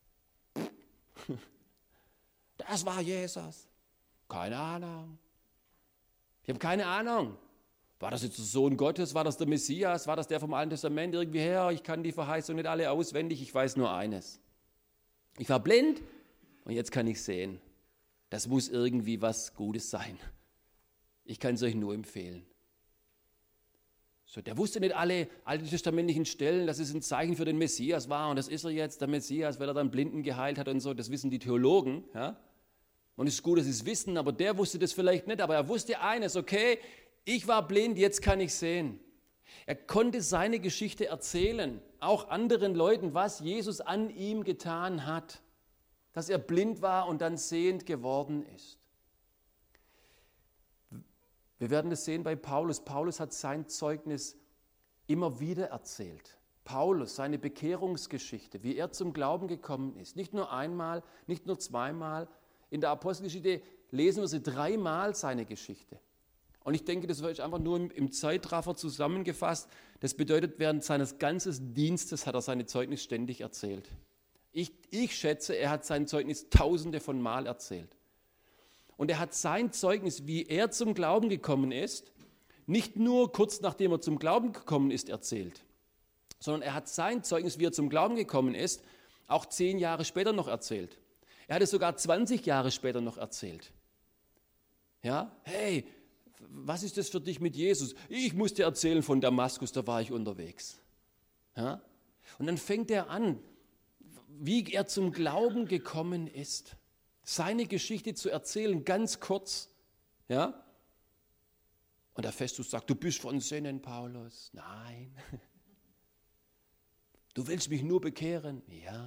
Das war Jesus. Keine Ahnung. Ich habe keine Ahnung. War das jetzt der Sohn Gottes? War das der Messias? War das der vom Alten Testament irgendwie her? Ich kann die Verheißung nicht alle auswendig. Ich weiß nur eines. Ich war blind und jetzt kann ich sehen. Das muss irgendwie was Gutes sein. Ich kann es euch nur empfehlen. So, der wusste nicht alle alttestamentlichen Stellen, dass es ein Zeichen für den Messias war. Und das ist er jetzt, der Messias, weil er dann Blinden geheilt hat und so. Das wissen die Theologen. Ja? Und es ist gut, dass sie es wissen, aber der wusste das vielleicht nicht. Aber er wusste eines, okay, ich war blind, jetzt kann ich sehen. Er konnte seine Geschichte erzählen, auch anderen Leuten, was Jesus an ihm getan hat, dass er blind war und dann sehend geworden ist. Wir werden es sehen bei Paulus. Paulus hat sein Zeugnis immer wieder erzählt. Paulus, seine Bekehrungsgeschichte, wie er zum Glauben gekommen ist. Nicht nur einmal, nicht nur zweimal. In der Apostelgeschichte lesen wir sie dreimal, seine Geschichte. Und ich denke, das wird einfach nur im, im Zeitraffer zusammengefasst. Das bedeutet, während seines ganzen Dienstes hat er seine Zeugnis ständig erzählt. Ich, ich schätze, er hat sein Zeugnis tausende von Mal erzählt. Und er hat sein Zeugnis, wie er zum Glauben gekommen ist, nicht nur kurz nachdem er zum Glauben gekommen ist, erzählt, sondern er hat sein Zeugnis, wie er zum Glauben gekommen ist, auch zehn Jahre später noch erzählt. Er hat es sogar zwanzig Jahre später noch erzählt. Ja, hey, was ist das für dich mit Jesus? Ich musste erzählen von Damaskus, da war ich unterwegs. Ja? Und dann fängt er an, wie er zum Glauben gekommen ist, seine Geschichte zu erzählen, ganz kurz. Ja? Und der Festus sagt, du bist von Sinnen, Paulus. Nein. Du willst mich nur bekehren? Ja.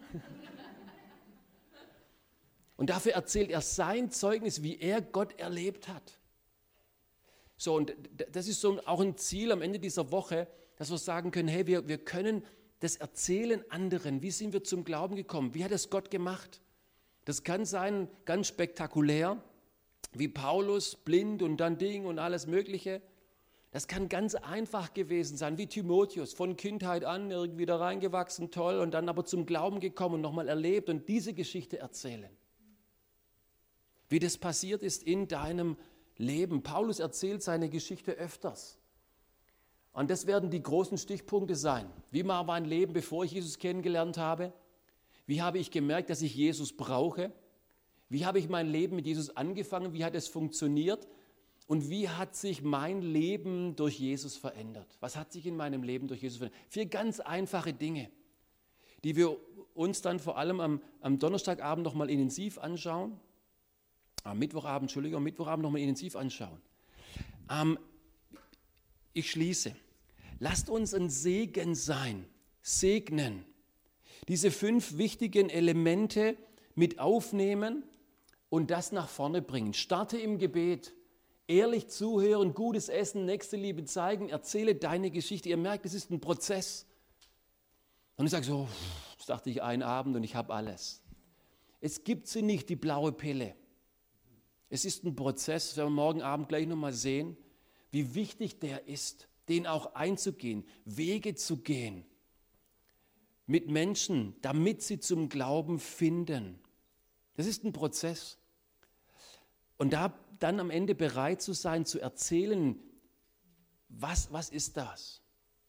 Und dafür erzählt er sein Zeugnis, wie er Gott erlebt hat. So, und das ist so auch ein Ziel am Ende dieser Woche, dass wir sagen können, hey, wir, wir können das erzählen anderen. Wie sind wir zum Glauben gekommen? Wie hat es Gott gemacht? Das kann sein, ganz spektakulär, wie Paulus, blind und dann Ding und alles Mögliche. Das kann ganz einfach gewesen sein, wie Timotheus, von Kindheit an irgendwie da reingewachsen, toll, und dann aber zum Glauben gekommen und nochmal erlebt und diese Geschichte erzählen. Wie das passiert ist in deinem Leben. Paulus erzählt seine Geschichte öfters. Und das werden die großen Stichpunkte sein. Wie war mein Leben, bevor ich Jesus kennengelernt habe? Wie habe ich gemerkt, dass ich Jesus brauche? Wie habe ich mein Leben mit Jesus angefangen? Wie hat es funktioniert? Und wie hat sich mein Leben durch Jesus verändert? Was hat sich in meinem Leben durch Jesus verändert? Vier ganz einfache Dinge, die wir uns dann vor allem am, am Donnerstagabend nochmal intensiv anschauen. Am Mittwochabend, Entschuldigung, am Mittwochabend nochmal intensiv anschauen. Ähm, ich schließe. Lasst uns ein Segen sein, segnen. Diese fünf wichtigen Elemente mit aufnehmen und das nach vorne bringen. Starte im Gebet, ehrlich zuhören, gutes Essen, nächste Liebe zeigen, erzähle deine Geschichte. Ihr merkt, es ist ein Prozess. Und ich sage so, dachte ich, ein Abend und ich habe alles. Es gibt sie nicht, die blaue Pille. Es ist ein Prozess, das werden wir morgen Abend gleich nochmal sehen, wie wichtig der ist, den auch einzugehen, Wege zu gehen mit Menschen, damit sie zum Glauben finden. Das ist ein Prozess. Und da dann am Ende bereit zu sein, zu erzählen, was, was ist das?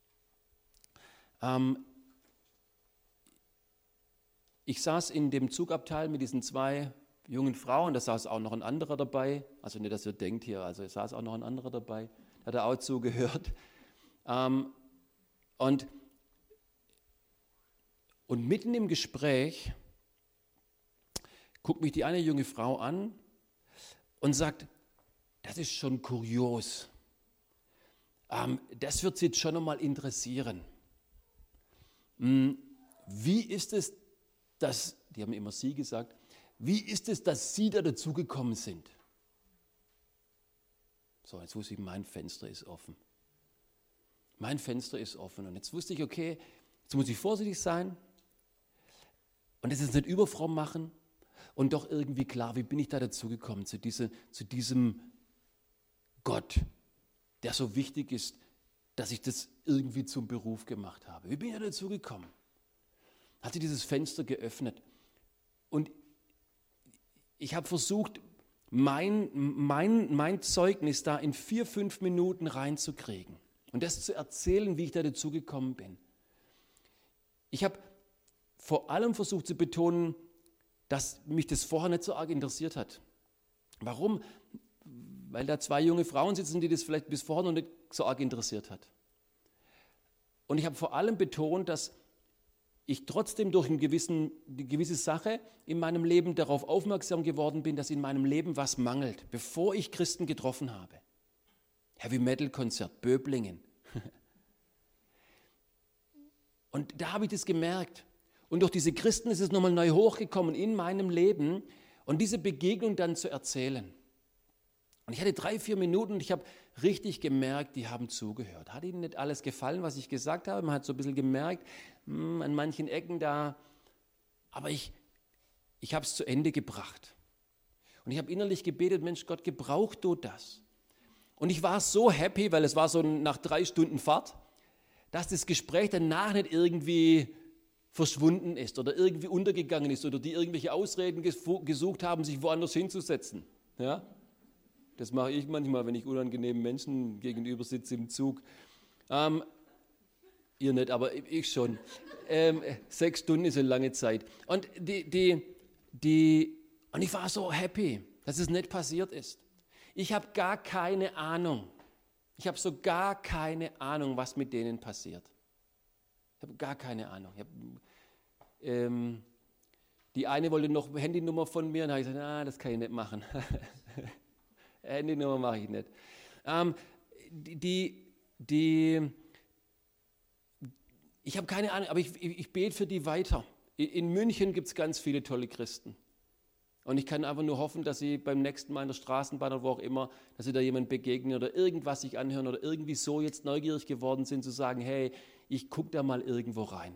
Ähm, ich saß in dem Zugabteil mit diesen zwei jungen Frauen, da saß auch noch ein anderer dabei, also nicht, dass ihr denkt hier, also es saß auch noch ein anderer dabei, hat er auch zugehört. Ähm, und, und mitten im Gespräch guckt mich die eine junge Frau an und sagt, das ist schon kurios. Ähm, das wird Sie jetzt schon einmal interessieren. Hm, wie ist es, dass, die haben immer Sie gesagt, wie ist es, dass Sie da dazugekommen sind? So, jetzt wusste ich, mein Fenster ist offen. Mein Fenster ist offen. Und jetzt wusste ich, okay, jetzt muss ich vorsichtig sein und das jetzt nicht überfromm machen und doch irgendwie klar, wie bin ich da dazugekommen, zu, diese, zu diesem Gott, der so wichtig ist, dass ich das irgendwie zum Beruf gemacht habe. Wie bin ich da dazugekommen? Hat sie dieses Fenster geöffnet und ich habe versucht, mein, mein, mein Zeugnis da in vier, fünf Minuten reinzukriegen und das zu erzählen, wie ich da dazugekommen bin. Ich habe vor allem versucht zu betonen, dass mich das vorher nicht so arg interessiert hat. Warum? Weil da zwei junge Frauen sitzen, die das vielleicht bis vorher noch nicht so arg interessiert hat. Und ich habe vor allem betont, dass ich trotzdem durch eine, gewissen, eine gewisse Sache in meinem Leben darauf aufmerksam geworden bin, dass in meinem Leben was mangelt, bevor ich Christen getroffen habe. Heavy-Metal-Konzert, Böblingen. Und da habe ich das gemerkt. Und durch diese Christen ist es nochmal neu hochgekommen in meinem Leben und diese Begegnung dann zu erzählen. Und ich hatte drei, vier Minuten und ich habe richtig gemerkt, die haben zugehört. Hat ihnen nicht alles gefallen, was ich gesagt habe? Man hat so ein bisschen gemerkt, mh, an manchen Ecken da. Aber ich, ich habe es zu Ende gebracht. Und ich habe innerlich gebetet, Mensch Gott, gebrauch du das. Und ich war so happy, weil es war so nach drei Stunden Fahrt, dass das Gespräch danach nicht irgendwie verschwunden ist oder irgendwie untergegangen ist oder die irgendwelche Ausreden gesucht haben, sich woanders hinzusetzen. Ja? Das mache ich manchmal, wenn ich unangenehmen Menschen gegenüber sitze im Zug. Ähm, ihr nicht, aber ich schon. Ähm, sechs Stunden ist eine lange Zeit. Und, die, die, die, und ich war so happy, dass es nicht passiert ist. Ich habe gar keine Ahnung. Ich habe so gar keine Ahnung, was mit denen passiert. Ich habe gar keine Ahnung. Ich hab, ähm, die eine wollte noch eine Handynummer von mir und habe ich gesagt, ah, das kann ich nicht machen. Handynummer mache ich nicht. Ähm, die, die, ich habe keine Ahnung, aber ich, ich, ich bete für die weiter. In München gibt es ganz viele tolle Christen. Und ich kann einfach nur hoffen, dass sie beim nächsten Mal in der Straßenbahn oder wo auch immer, dass sie da jemand begegnen oder irgendwas sich anhören oder irgendwie so jetzt neugierig geworden sind, zu sagen, hey, ich gucke da mal irgendwo rein.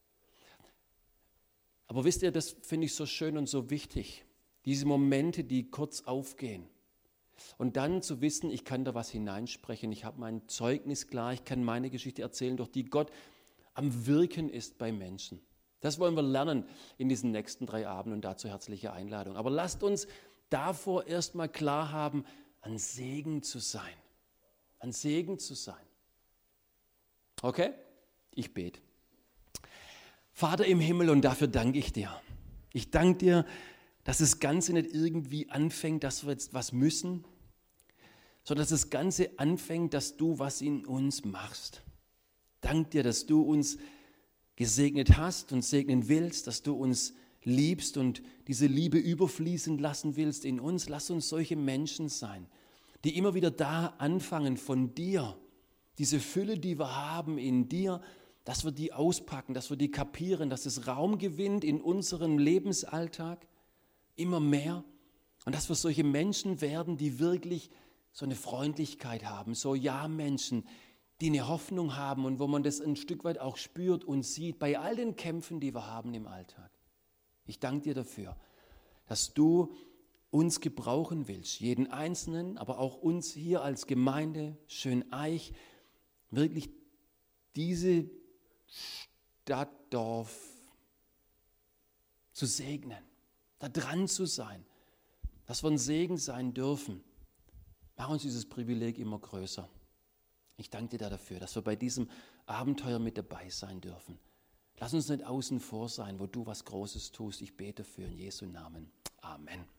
Aber wisst ihr, das finde ich so schön und so wichtig. Diese Momente, die kurz aufgehen. Und dann zu wissen, ich kann da was hineinsprechen, ich habe mein Zeugnis klar, ich kann meine Geschichte erzählen, durch die Gott am Wirken ist bei Menschen. Das wollen wir lernen in diesen nächsten drei Abenden und dazu herzliche Einladung. Aber lasst uns davor erstmal klar haben, ein Segen zu sein. Ein Segen zu sein. Okay? Ich bete. Vater im Himmel, und dafür danke ich dir. Ich danke dir, dass das Ganze nicht irgendwie anfängt, dass wir jetzt was müssen, sondern dass das Ganze anfängt, dass du was in uns machst. Dank dir, dass du uns gesegnet hast und segnen willst, dass du uns liebst und diese Liebe überfließen lassen willst in uns. Lass uns solche Menschen sein, die immer wieder da anfangen von dir, diese Fülle, die wir haben in dir, dass wir die auspacken, dass wir die kapieren, dass es Raum gewinnt in unserem Lebensalltag, immer mehr. Und dass wir solche Menschen werden, die wirklich so eine Freundlichkeit haben, so Ja-Menschen, die eine Hoffnung haben und wo man das ein Stück weit auch spürt und sieht bei all den Kämpfen, die wir haben im Alltag. Ich danke dir dafür, dass du uns gebrauchen willst, jeden Einzelnen, aber auch uns hier als Gemeinde Schöneich, wirklich diese Stadt, Dorf zu segnen, da dran zu sein, dass wir ein Segen sein dürfen. Mach uns dieses Privileg immer größer. Ich danke dir dafür, dass wir bei diesem Abenteuer mit dabei sein dürfen. Lass uns nicht außen vor sein, wo du was Großes tust. Ich bete für in Jesu Namen. Amen.